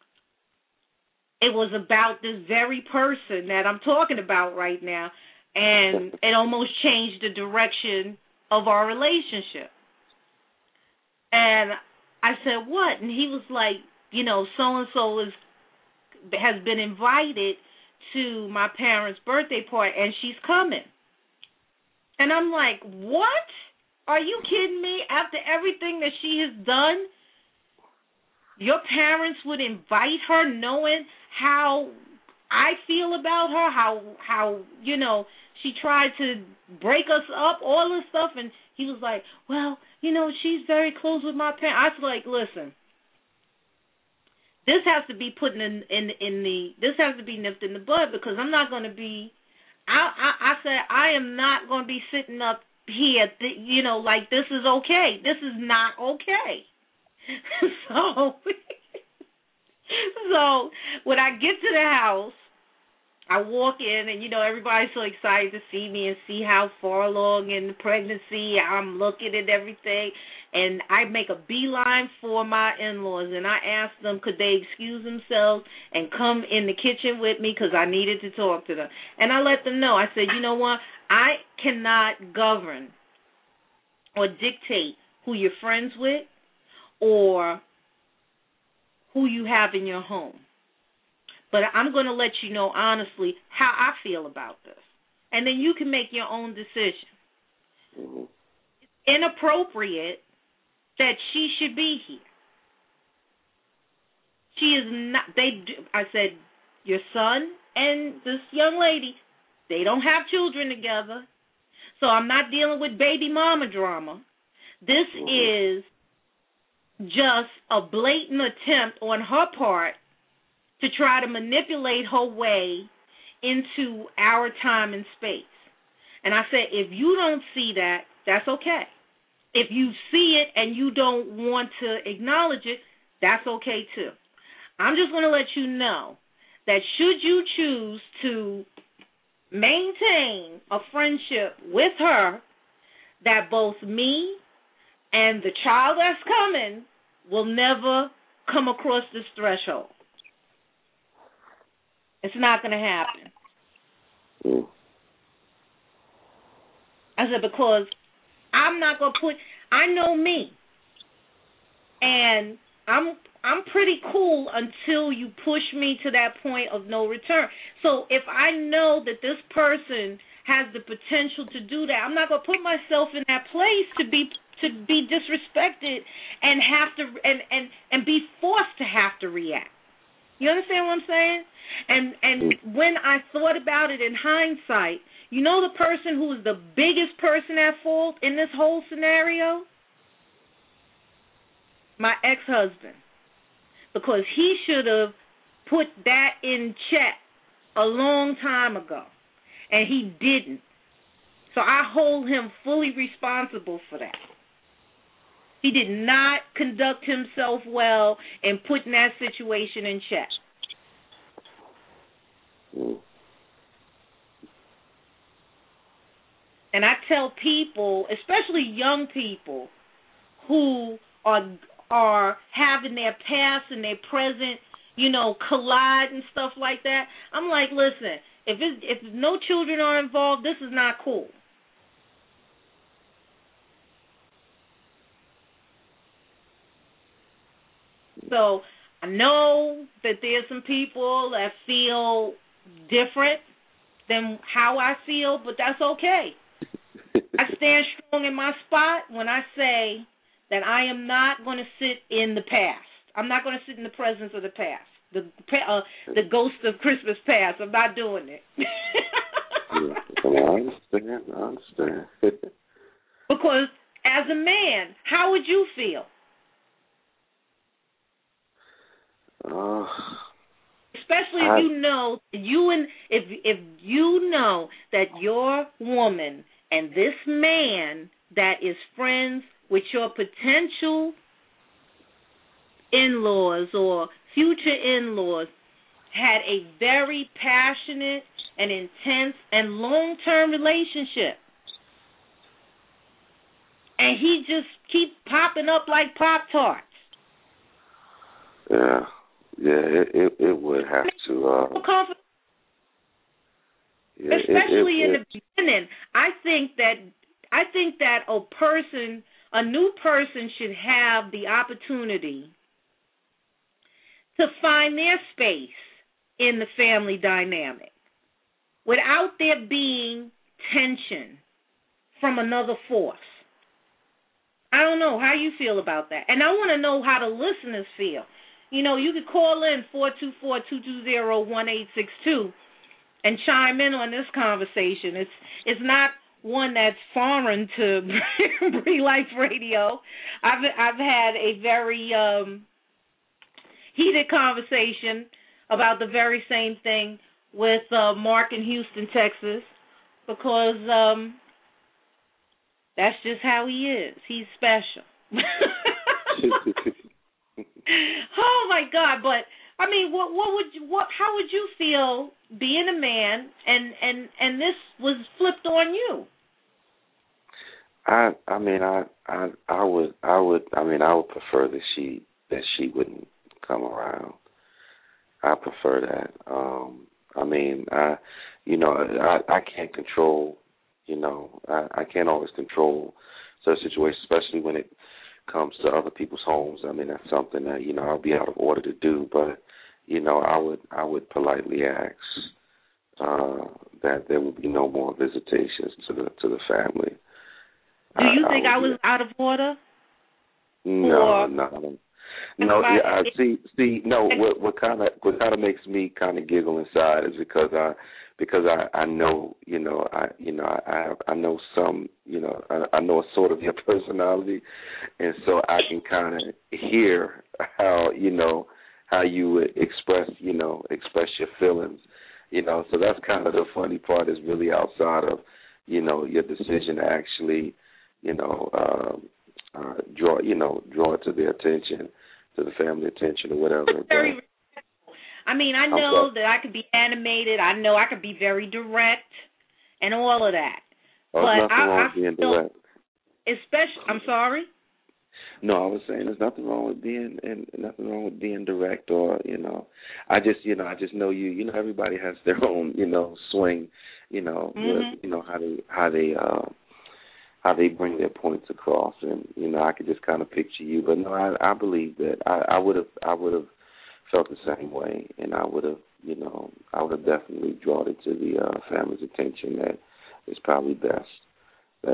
[SPEAKER 4] it was about this very person that I'm talking about right now, and it almost changed the direction of our relationship. And I said, what? And he was like, so-and-so has been invited to my parents' birthday party, and she's coming. And I'm like, what? Are you kidding me? After everything that she has done, your parents would invite her knowing how I feel about her, how she tried to break us up, all this stuff. And he was like, well, she's very close with my parents. I was like, listen, this has to be put this has to be nipped in the bud, because I'm not going to be, I said, I am not going to be sitting up here, like this is okay. This is not okay. So when I get to the house, I walk in, and, everybody's so excited to see me and see how far along in the pregnancy I'm looking and everything. And I make a beeline for my in-laws, and I ask them could they excuse themselves and come in the kitchen with me because I needed to talk to them. And I let them know. I said, you know what? I cannot govern or dictate who you're friends with or who you have in your home. But I'm going to let you know honestly how I feel about this. And then you can make your own decision. It's inappropriate that she should be here. She is not. I said, your son and this young lady, they don't have children together. So I'm not dealing with baby mama drama. This is just a blatant attempt on her part to try to manipulate her way into our time and space. And I said, if you don't see that, that's okay. If you see it and you don't want to acknowledge it, that's okay too. I'm just going to let you know that should you choose to maintain a friendship with her, that both me and the child that's coming will never come across this threshold. It's not going to happen. I said, because I'm not going to I know me. And I'm pretty cool until you push me to that point of no return. So if I know that this person has the potential to do that, I'm not going to put myself in that place to be disrespected and have to and be forced to have to react. You understand what I'm saying? And when I thought about it in hindsight, you know the person who is the biggest person at fault in this whole scenario? My ex-husband. Because he should have put that in check a long time ago, and he didn't. So I hold him fully responsible for that. He did not conduct himself well in putting that situation in check. And I tell people, especially young people, who are having their past and their present, collide and stuff like that. I'm like, listen, if no children are involved, this is not cool. So I know that there's some people that feel different than how I feel, but that's okay. I stand strong in my spot when I say that I am not going to sit in the past. I'm not going to sit in the presence of the past, the ghost of Christmas past. I'm not doing it.
[SPEAKER 5] I understand.
[SPEAKER 4] Because as a man, how would you feel? Especially if you know if you know that your woman and this man that is friends with your potential in-laws or future in-laws had a very passionate and intense and long-term relationship. And he just keeps popping up like Pop-Tarts.
[SPEAKER 5] Yeah, it would have to.
[SPEAKER 4] Especially in the beginning, I think that a new person should have the opportunity to find their space in the family dynamic without there being tension from another force. I don't know how you feel about that. And I want to know how the listeners feel. You could call in 424-220-1862 and chime in on this conversation. It's not one that's foreign to Bree Life Radio. I've had a very heated conversation about the very same thing with Mark in Houston, Texas, because That's just how he is. He's special. Oh my God! But I mean, how would you feel being a man and this was flipped on you?
[SPEAKER 5] I would prefer that she wouldn't come around. I prefer that. I can't control. I can't always control such situations, especially when it comes to other people's homes. I mean, that's something that I'll be out of order to do. But I would politely ask that there would be no more visitations to the family.
[SPEAKER 4] Do you think I was out of order?
[SPEAKER 5] No. Yeah, see. No, what kind of makes me kind of giggle inside is because I know, I know some, I know sort of your personality, and so I can kind of hear how you would express your feelings, So that's kind of the funny part, is really outside of, your decision to actually, draw it to their attention, to the family attention or whatever.
[SPEAKER 4] I mean, I know that I could be animated. I know I could be very direct and all of that.
[SPEAKER 5] But nothing wrong with being direct.
[SPEAKER 4] Especially, I'm sorry?
[SPEAKER 5] No, I was saying there's nothing wrong with being direct, or I just know you. Everybody has their own swing.
[SPEAKER 4] Mm-hmm.
[SPEAKER 5] With, how they bring their points across, and I could just kind of picture you. But no, I believe that I would have felt the same way, and I would have definitely drawn it to the family's attention that it's probably best. Let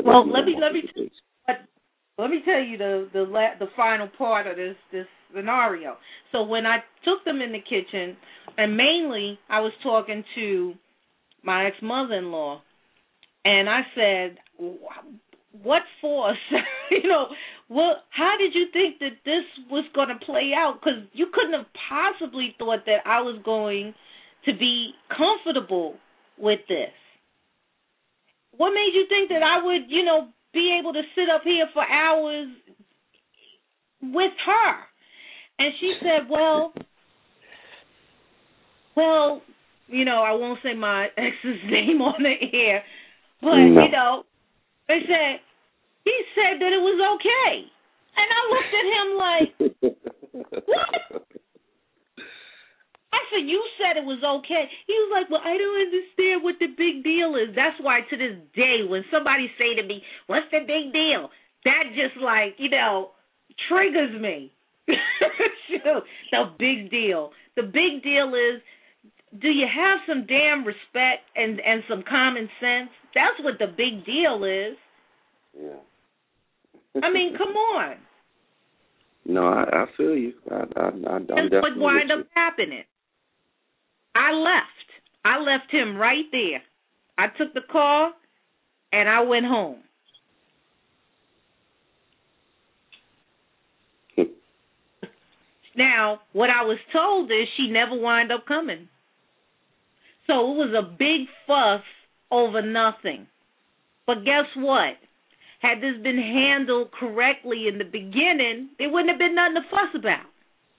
[SPEAKER 5] me tell you the final part of this scenario. So when I took them in the kitchen, and mainly I was talking to my ex-mother-in-law, and I said, what force, how did you think that this was going to play out? Because you couldn't have possibly thought that I was going to be comfortable with this. What made you think that I would, be able to sit up here for hours with her? And she said, well, I won't say my ex's name on the air, but, no.
[SPEAKER 4] They said, he said that it was okay. And I looked at him like, what? I said, you said it was okay. He was like, well, I don't understand what the big deal is. That's why to this day, when somebody say to me, what's the big deal? That just triggers me. The big deal. The big deal is, do you have some damn respect and some common sense? That's what the big deal is.
[SPEAKER 5] Yeah.
[SPEAKER 4] I mean, come on.
[SPEAKER 5] No, I feel you. I'm
[SPEAKER 4] That's what wound up happening. I left him right there. I took the car and I went home. Now, what I was told is she never wound up coming. So it was a big fuss over nothing. But guess what? Had this been handled correctly in the beginning, there wouldn't have been nothing to fuss about.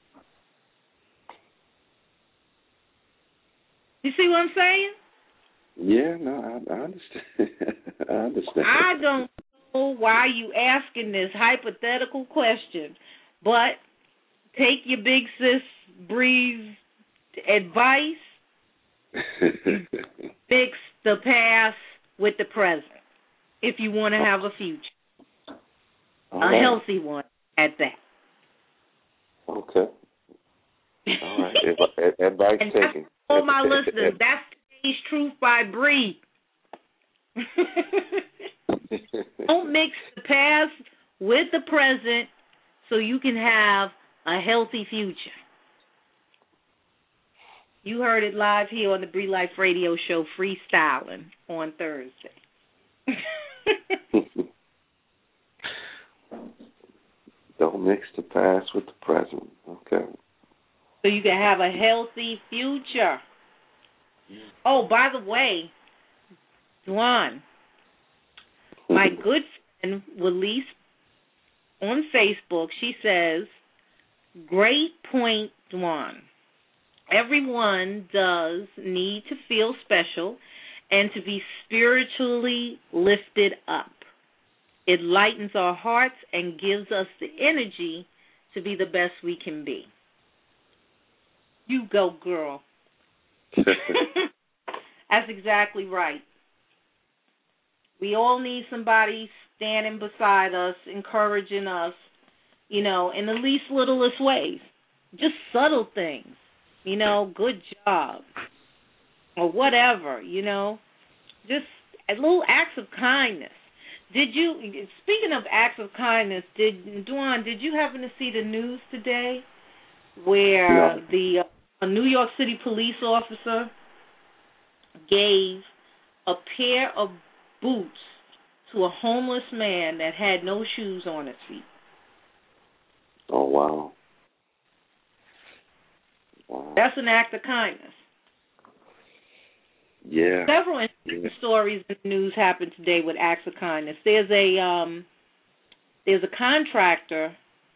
[SPEAKER 4] You see what I'm saying?
[SPEAKER 5] Yeah, no, I understand. I understand.
[SPEAKER 4] I don't know why you asking this hypothetical question, but take your big sis Bree's advice. Fix the past with the present if you want to have a future. A healthy one at that.
[SPEAKER 5] Okay. All right. Advice taken.
[SPEAKER 4] All my listeners, that's today's Truth by Bree. Don't mix the past with the present so you can have a healthy future. You heard it live here on the Bree Life Radio Show, freestyling on Thursday.
[SPEAKER 5] Don't mix the past with the present. Okay.
[SPEAKER 4] So you can have a healthy future. Oh, by the way, Dwan, my good And Walise on Facebook, she says, great point, Dwan. Everyone does need to feel special and to be spiritually lifted up. It lightens our hearts and gives us the energy to be the best we can be. You go, girl. That's exactly right. We all need somebody standing beside us, encouraging us, in the least littlest ways. Just subtle things, good job or whatever, just a little acts of kindness. Speaking of acts of kindness, Dwan, did you happen to see the news today where a New York City police officer gave a pair of boots to a homeless man that had no shoes on his feet?
[SPEAKER 5] Oh, wow.
[SPEAKER 4] That's an act of kindness.
[SPEAKER 5] Yeah.
[SPEAKER 4] Several interesting stories in the news happened today with acts of kindness. There's a contractor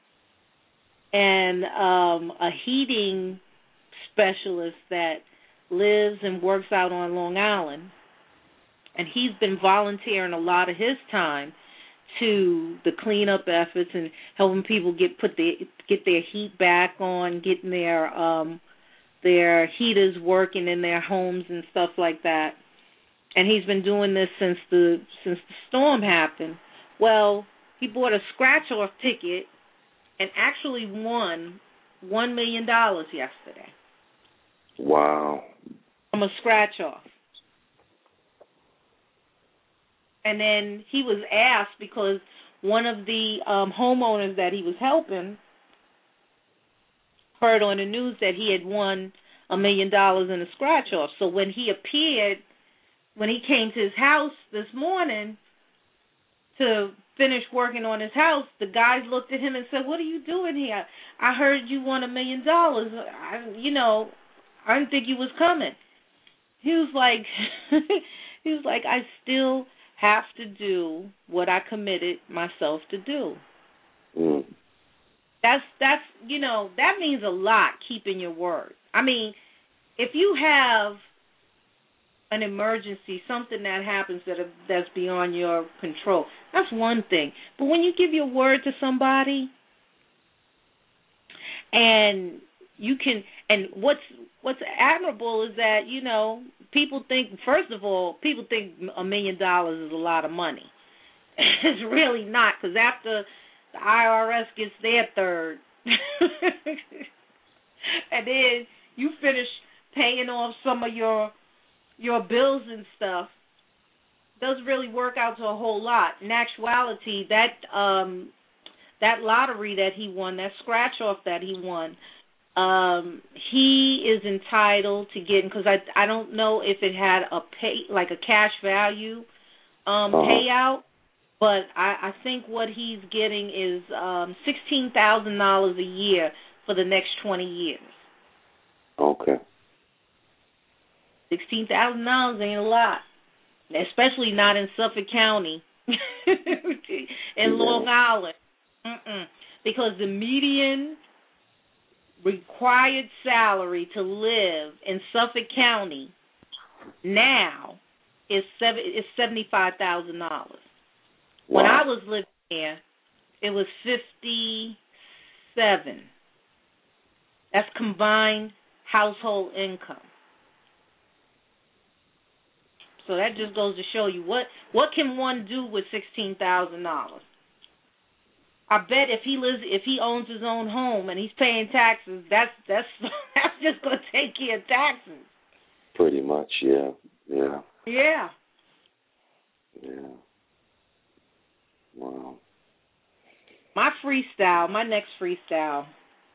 [SPEAKER 4] and a heating specialist that lives and works out on Long Island, and he's been volunteering a lot of his time to the cleanup efforts and helping people get their heat back on, getting their heaters working in their homes and stuff like that. And he's been doing this since the storm happened. Well, he bought a scratch-off ticket and actually won $1 million yesterday.
[SPEAKER 5] Wow.
[SPEAKER 4] From a scratch-off. And then he was asked, because one of the homeowners that he was helping heard on the news that he had won $1 million in a scratch-off. So when he came to his house this morning to finish working on his house, the guys looked at him and said, "What are you doing here? I heard you won $1 million. I didn't think you was coming." He was like, I still have to do what I committed myself to do.
[SPEAKER 5] Mm.
[SPEAKER 4] That's that means a lot, keeping your word. I mean, if you have an emergency, something that happens that's beyond your control, that's one thing. But when you give your word to somebody, and you can, and what's admirable is that, people think, first of all, people think $1 million is a lot of money. It's really not, because after the IRS gets their third, and then you finish paying off some of your bills and stuff, doesn't really work out to a whole lot. In actuality, that lottery that he won, that scratch-off that he won, he is entitled to getting, because I don't know if it had a cash value payout, but I think what he's getting is $16,000 a year for the next 20 years.
[SPEAKER 5] Okay.
[SPEAKER 4] $16,000 ain't a lot, especially not in Suffolk County, in Long Island, because the median required salary to live in Suffolk County now is $75,000. Wow. When I was living there, it was $57,000. That's combined household income. So that just goes to show you what can one do with $16,000. I bet if he owns his own home and he's paying taxes, that's just going to take care of taxes.
[SPEAKER 5] Pretty much, yeah.
[SPEAKER 4] Yeah.
[SPEAKER 5] Wow.
[SPEAKER 4] My next freestyle,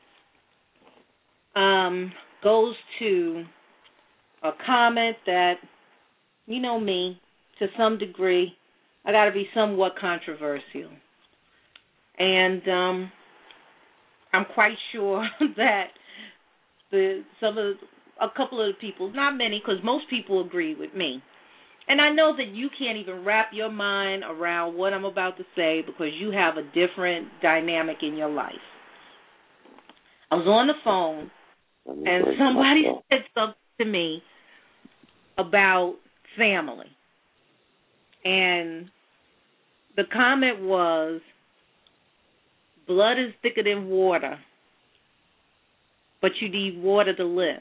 [SPEAKER 4] goes to a comment that, me, to some degree, I got to be somewhat controversial. And I'm quite sure that a couple of the people, not many, because most people agree with me, And I know that you can't even wrap your mind around what I'm about to say because you have a different dynamic in your life. I was on the phone, and somebody said something to me about family. And the comment was, blood is thicker than water, but you need water to live.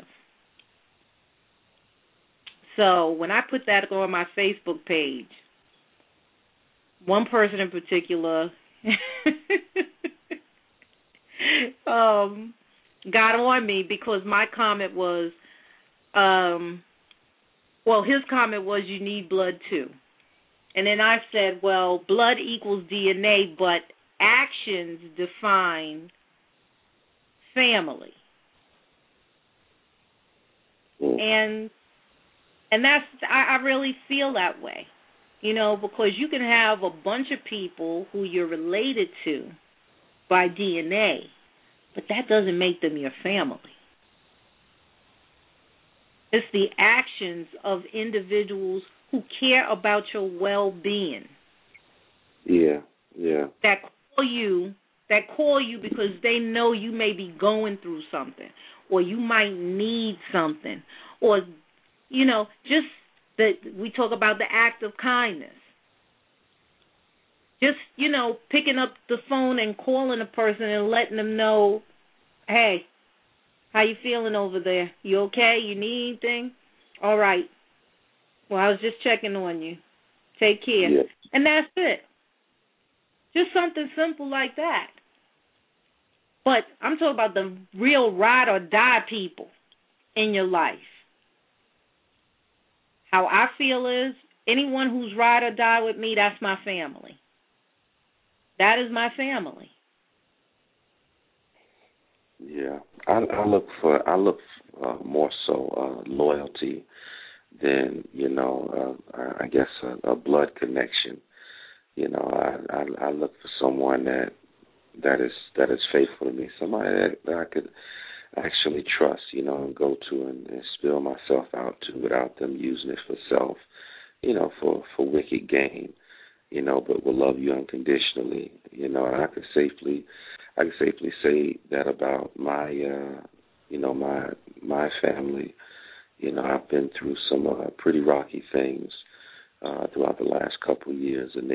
[SPEAKER 4] So when I put that on my Facebook page, one person in particular got on me because my comment was, his comment was, you need blood too. And then I said, well, blood equals DNA, but actions define family. And that's, I really feel that way, because you can have a bunch of people who you're related to by DNA, but that doesn't make them your family. It's the actions of individuals who care about your well-being.
[SPEAKER 5] Yeah.
[SPEAKER 4] That call you because they know you may be going through something, or you might need something, or just that we talk about the act of kindness. Just, picking up the phone and calling a person and letting them know, hey, how you feeling over there? You okay? You need anything? All right. Well, I was just checking on you. Take care.
[SPEAKER 5] Yeah.
[SPEAKER 4] And that's it. Just something simple like that. But I'm talking about the real ride or die people in your life. How I feel is anyone who's ride or die with me, that's my family. That is my family.
[SPEAKER 5] Yeah, I look for more so loyalty than I guess a blood connection. I look for someone that is faithful to me, somebody that I could actually trust, and go to and spill myself out to without them using it for self, for wicked gain, but will love you unconditionally. And I could safely say that about my my family. I've been through some pretty rocky things throughout the last couple of years, and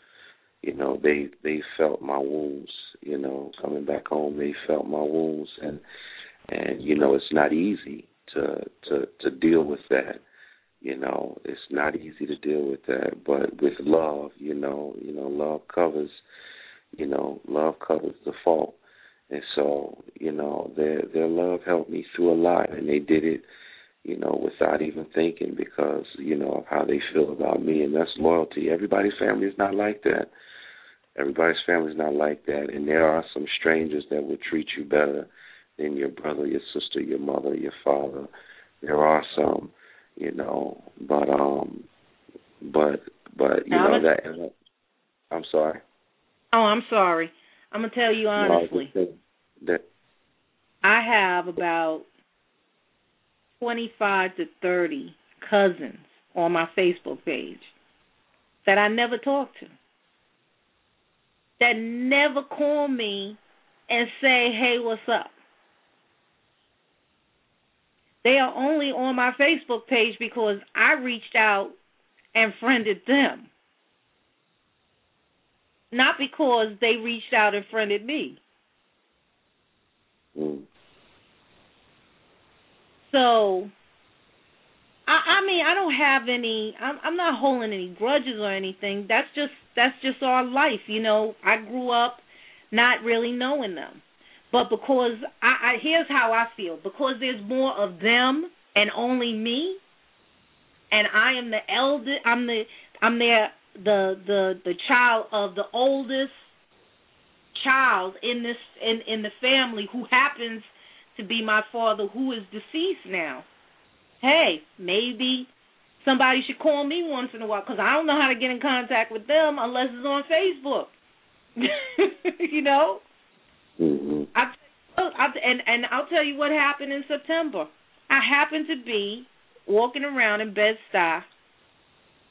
[SPEAKER 5] they felt my wounds. Coming back home, they felt my wounds, and it's not easy to deal with that. It's not easy to deal with that, but with love, love covers the fault. And so, their love helped me through a lot, and they did it, without even thinking because, of how they feel about me, and that's loyalty. Everybody's family is not like that. Everybody's family is not like that, and there are some strangers that will treat you better than your brother, your sister, your mother, your father. There are some, but that. I'm sorry.
[SPEAKER 4] Oh, I'm sorry. I'm gonna tell you honestly.
[SPEAKER 5] That
[SPEAKER 4] I have about 25 to 30 cousins on my Facebook page that I never talk to, that never call me and say, hey, what's up? They are only on my Facebook page because I reached out and friended them, not because they reached out and friended me. So, I mean, I don't have any. I'm not holding any grudges or anything. That's just our life, I grew up not really knowing them, but because here's how I feel: because there's more of them and only me, and I am the eldest. I'm the child of the oldest child in the family who happens to be my father, who is deceased now. Hey, maybe somebody should call me once in a while because I don't know how to get in contact with them unless it's on Facebook.
[SPEAKER 5] Mm-hmm.
[SPEAKER 4] And I'll tell you what happened in September. I happened to be walking around in Bed-Stuy,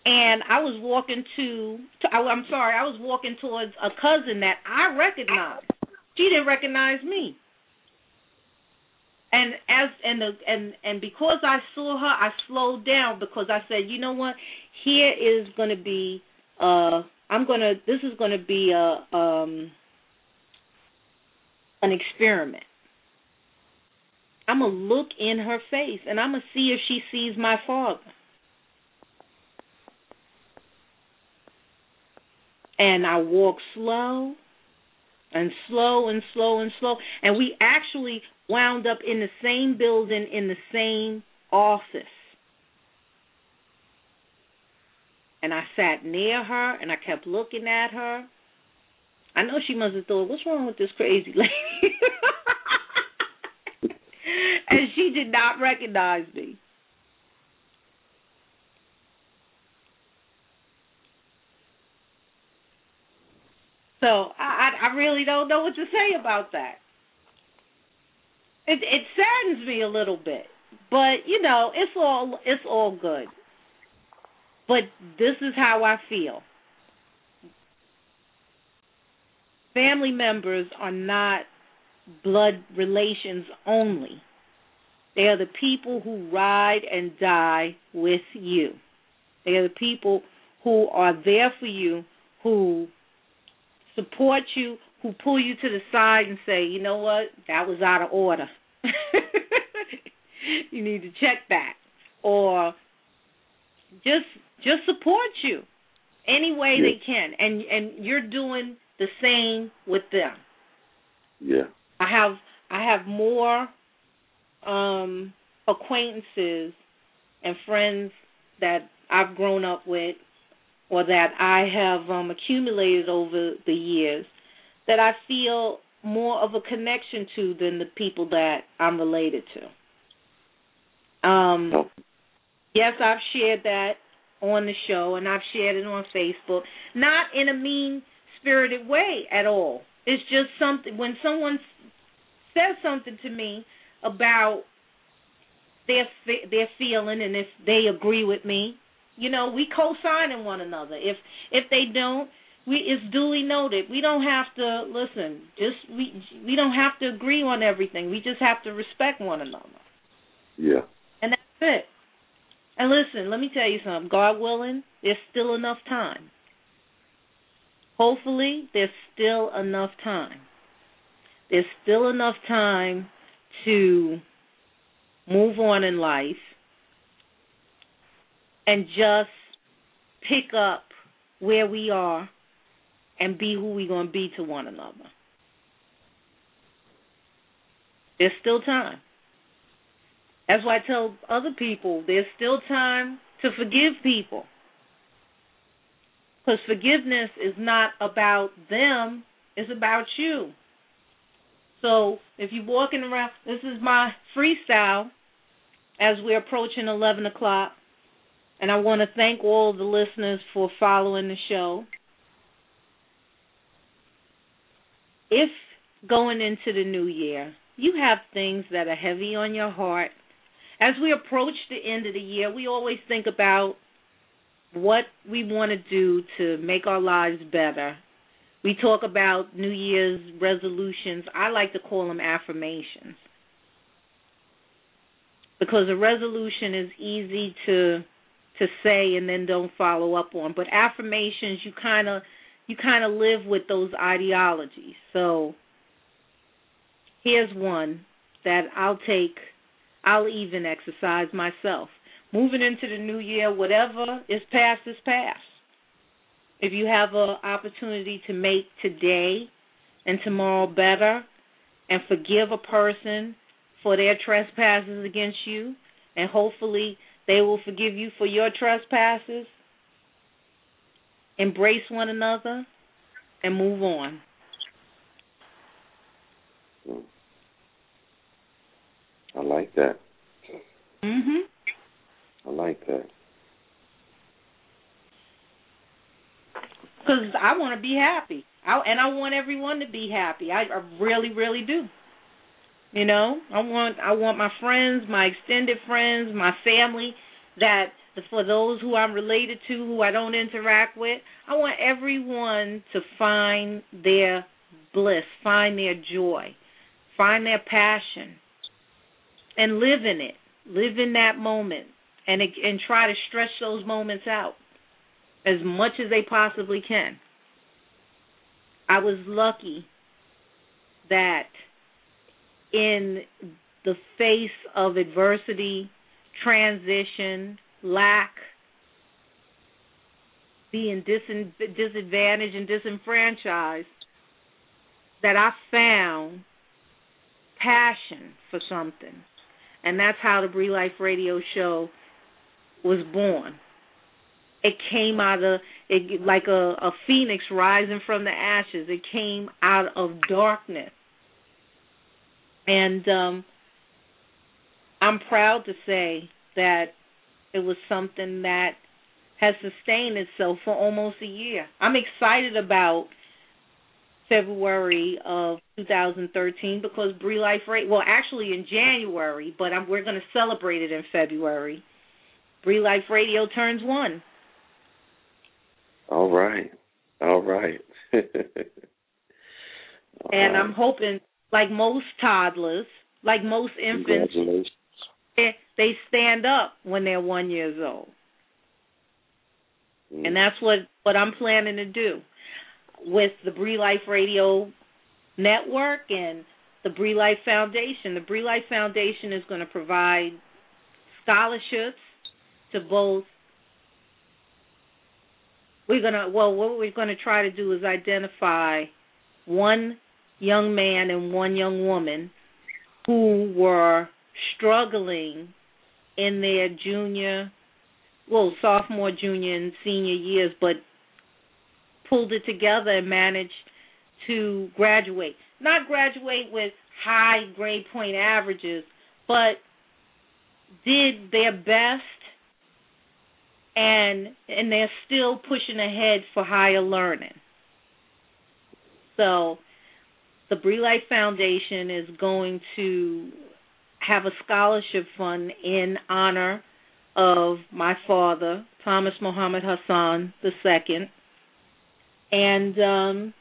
[SPEAKER 4] And I was walking I was walking towards a cousin that I recognized. She didn't recognize me. And because I saw her, I slowed down because I said, you know what? Here is going to be this is going to be an experiment. I'm going to look in her face and I'm going to see if she sees my father. And I walked slow and slow and slow and slow. And we actually wound up in the same building, in the same office. And I sat near her, and I kept looking at her. I know she must have thought, what's wrong with this crazy lady? And she did not recognize me. So I really don't know what to say about that. It saddens me a little bit, but it's all good. But this is how I feel. Family members are not blood relations only. They are the people who ride and die with you. They are the people who are there for you, who support you, who pull you to the side and say, you know what, that was out of order. You need to check that. Or just support you any way they can. And you're doing the same with them.
[SPEAKER 5] Yeah.
[SPEAKER 4] I have more acquaintances and friends that I've grown up with or that I have accumulated over the years that I feel more of a connection to than the people that I'm related to. Yes, I've shared that on the show, and I've shared it on Facebook, not in a mean-spirited way at all. It's just something, when someone says something to me about their feeling, and if they agree with me, we co-sign in one another. If they don't, it's duly noted. We don't have to listen. We don't have to agree on everything. We just have to respect one another.
[SPEAKER 5] Yeah.
[SPEAKER 4] And that's it. And listen, let me tell you something. God willing, there's still enough time. Hopefully, there's still enough time. There's still enough time to move on in life and just pick up where we are and be who we're going to be to one another. There's still time. That's why I tell other people there's still time to forgive people. Because forgiveness is not about them, it's about you. So if you're walking around, this is my freestyle as we're approaching 11 o'clock. And I want to thank all the listeners for following the show. If going into the new year, you have things that are heavy on your heart, as we approach the end of the year, we always think about what we want to do to make our lives better. We talk about New Year's resolutions. I like to call them affirmations. Because a resolution is easy to say and then don't follow up on. But affirmations, you kind of live with those ideologies. So here's one that I'll even exercise myself. Moving into the new year, whatever is past is past. If you have an opportunity to make today and tomorrow better and forgive a person for their trespasses against you, and hopefully they will forgive you for your trespasses, embrace one another and move on.
[SPEAKER 5] I like that.
[SPEAKER 4] Mhm.
[SPEAKER 5] I like that.
[SPEAKER 4] Because I want to be happy. I want everyone to be happy. I really, really do. I want my friends, my extended friends, my family that for those who I'm related to, who I don't interact with, I want everyone to find their bliss, find their joy, find their passion, and live in it. Live in that moment, and try to stretch those moments out as much as they possibly can. I was lucky that in the face of adversity, transition, lack, being disadvantaged and disenfranchised, that I found passion for something. And that's how the Bree Life Radio Show was born. It came out of, like a phoenix rising from the ashes. It came out of darkness. And I'm proud to say that it was something that has sustained itself for almost a year. I'm excited about February of 2013 because Bree Life Radio, well, actually in January, but we're going to celebrate it in February. Bree Life Radio turns 1.
[SPEAKER 5] All right.
[SPEAKER 4] And I'm hoping, like most toddlers, like most infants, they stand up when they're 1 year old. And that's what I'm planning to do with the Bree Life Radio Network and the Bree Life Foundation. The Bree Life Foundation is going to provide scholarships to both. What we're going to try to do is identify one young man and one young woman who were struggling in their sophomore, junior, and senior years, but pulled it together and managed to graduate. Not graduate with high grade point averages, but did their best, and they're still pushing ahead for higher learning. So the Bree Life Foundation is going to have a scholarship fund in honor of my father, Thomas Muhammad Hassan II, and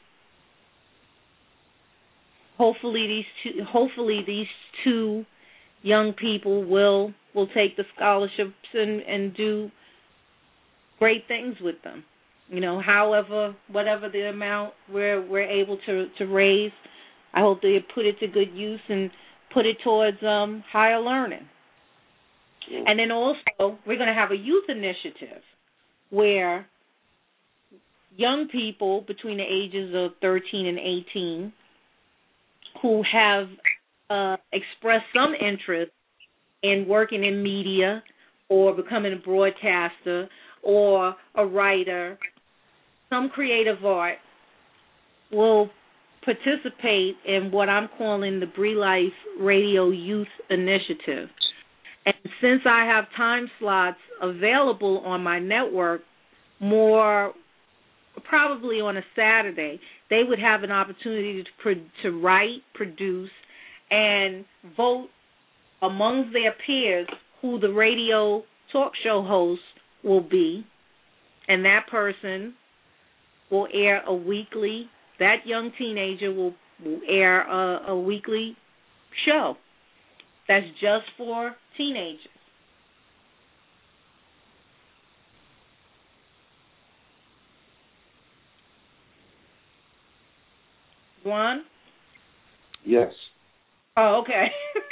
[SPEAKER 4] hopefully these two young people will take the scholarships and do great things with them. Whatever the amount we're able to raise, I hope they put it to good use and put it towards higher learning. And then also, we're going to have a youth initiative where young people between the ages of 13 and 18 who have expressed some interest in working in media or becoming a broadcaster or a writer, some creative art, will participate in what I'm calling the Bree Life Radio Youth Initiative. And since I have time slots available on my network, more probably on a Saturday, they would have an opportunity to write, produce, and vote amongst their peers who the radio talk show host will be. And that person will air that young teenager will air a weekly show that's just for teenagers. Juan?
[SPEAKER 5] Yes.
[SPEAKER 4] Oh, okay.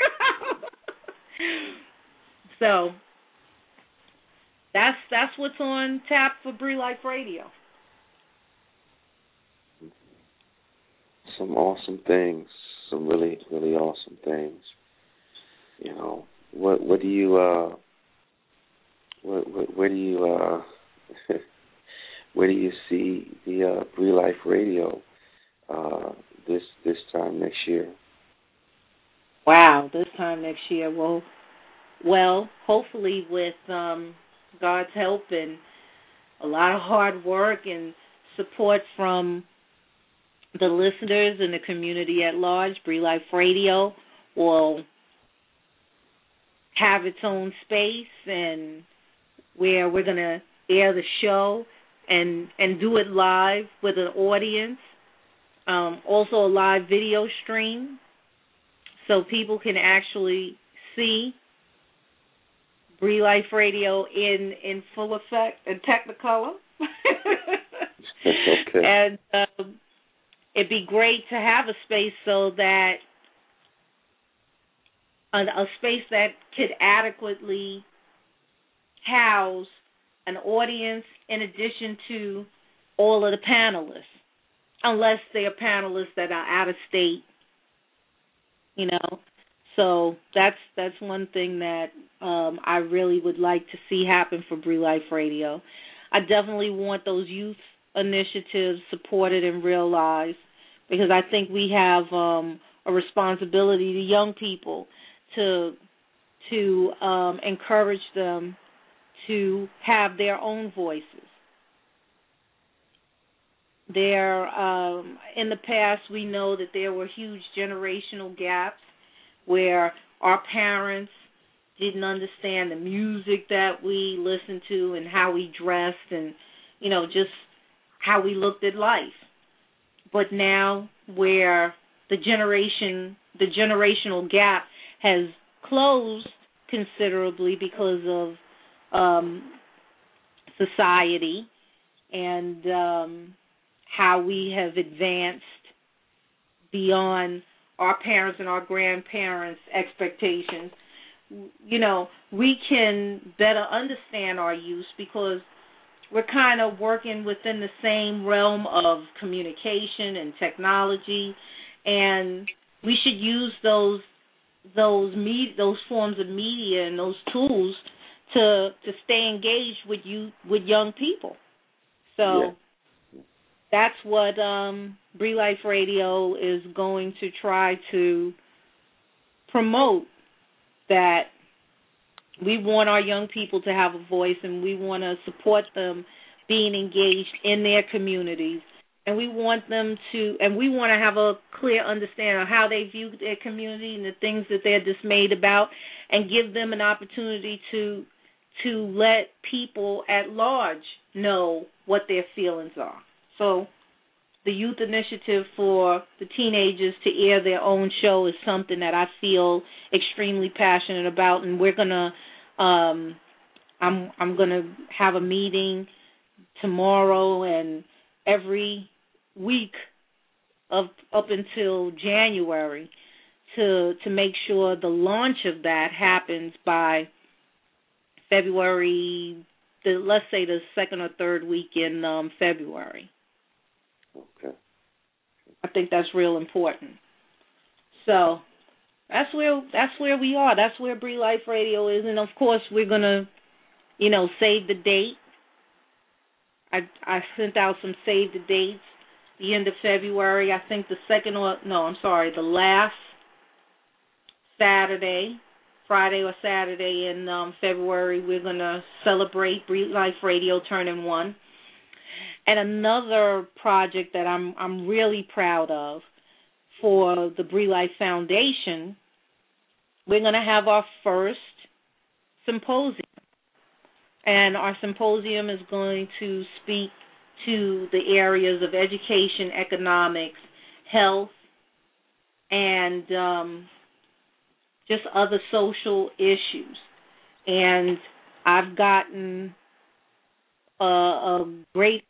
[SPEAKER 4] So that's what's on tap for Bree Life Radio.
[SPEAKER 5] Some awesome things. Some really, really awesome things. What do you where do you see the Bree Life Radio this time next year?
[SPEAKER 4] Wow, this time next year. Well, hopefully with God's help and a lot of hard work and support from the listeners and the community at large, Bree Life Radio will have its own space and where we're going to air the show and do it live with an audience. Also a live video stream, so people can actually see Bree Life Radio in full effect and Technicolor.
[SPEAKER 5] Okay.
[SPEAKER 4] And it'd be great to have a space so that a space that could adequately house an audience in addition to all of the panelists, unless they are panelists that are out of state, you know. So that's one thing that I really would like to see happen for Bree Life Radio. I definitely want those youth initiatives supported and realized, because I think we have a responsibility to young people to encourage them to have their own voices. There, in the past, we know that there were huge generational gaps where our parents didn't understand the music that we listened to and how we dressed and, you know, just how we looked at life. But now, where the generational gap has closed considerably because of society and how we have advanced beyond our parents and our grandparents' expectations, you know, we can better understand our youth because we're kind of working within the same realm of communication and technology, and we should use those forms of media and those tools to stay engaged with young people. So that's what Bree Life Radio is going to try to promote, that we want our young people to have a voice, and we want to support them being engaged in their communities, and we want them to, and we want to have a clear understanding of how they view their community and the things that they're dismayed about, and give them an opportunity to let people at large know what their feelings are. So the youth initiative for the teenagers to air their own show is something that I feel extremely passionate about, and we're gonna I'm gonna have a meeting tomorrow and every week up until January to make sure the launch of that happens by February, let's say the second or third week in February.
[SPEAKER 5] Okay.
[SPEAKER 4] I think that's real important. So that's where we are. That's where Bree Life Radio is, and of course we're gonna, save the date. I sent out some save the dates. The end of February. I think the last Saturday, Friday or Saturday in February, we're gonna celebrate Bree Life Radio turning 1. And another project that I'm really proud of for the Bree Life Foundation, we're going to have our first symposium. And our symposium is going to speak to the areas of education, economics, health, and just other social issues. And I've gotten a great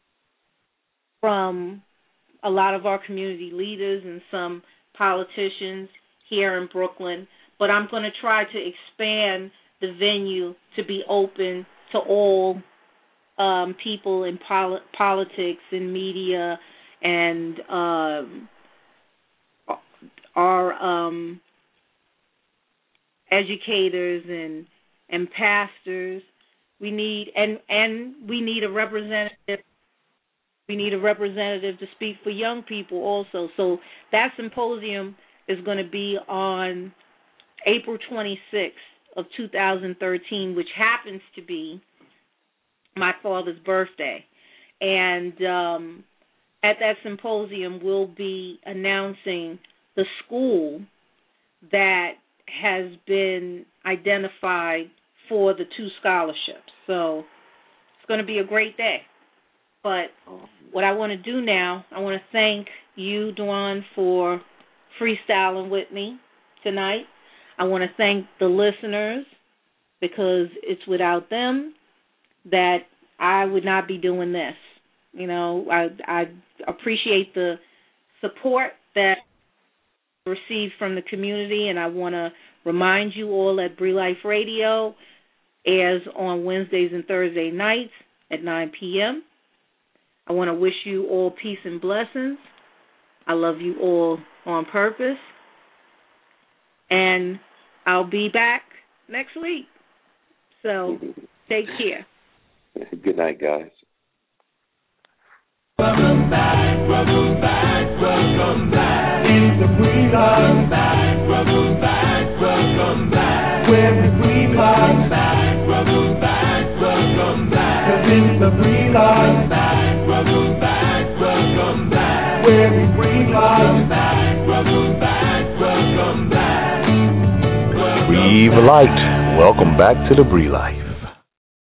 [SPEAKER 4] from a lot of our community leaders and some politicians here in Brooklyn, but I'm going to try to expand the venue to be open to all people in politics and media and our educators and pastors. We need a representative. We need a representative to speak for young people also. So that symposium is going to be on April 26th of 2013, which happens to be my father's birthday. And at that symposium, we'll be announcing the school that has been identified for the 2 scholarships. So it's going to be a great day. But what I want to do now, I want to thank you, Dwan, for freestyling with me tonight. I want to thank the listeners because it's without them that I would not be doing this. You know, I appreciate the support that I received from the community, and I want to remind you all that Bree Life Radio airs on Wednesdays and Thursday nights at 9 p.m. I want to wish you all peace and blessings. I love you all on purpose. And I'll be back next week. So take care.
[SPEAKER 5] Good night, guys.
[SPEAKER 6] Welcome back, welcome back, welcome back. It's the Bree Life. Welcome back, welcome back. Where we Bree Life. Welcome back, welcome back. 'Cause it's the Bree Life. Welcome back, welcome back. Where we Bree Life. Welcome back, welcome back. Breathe light. Welcome back to the Bree Life.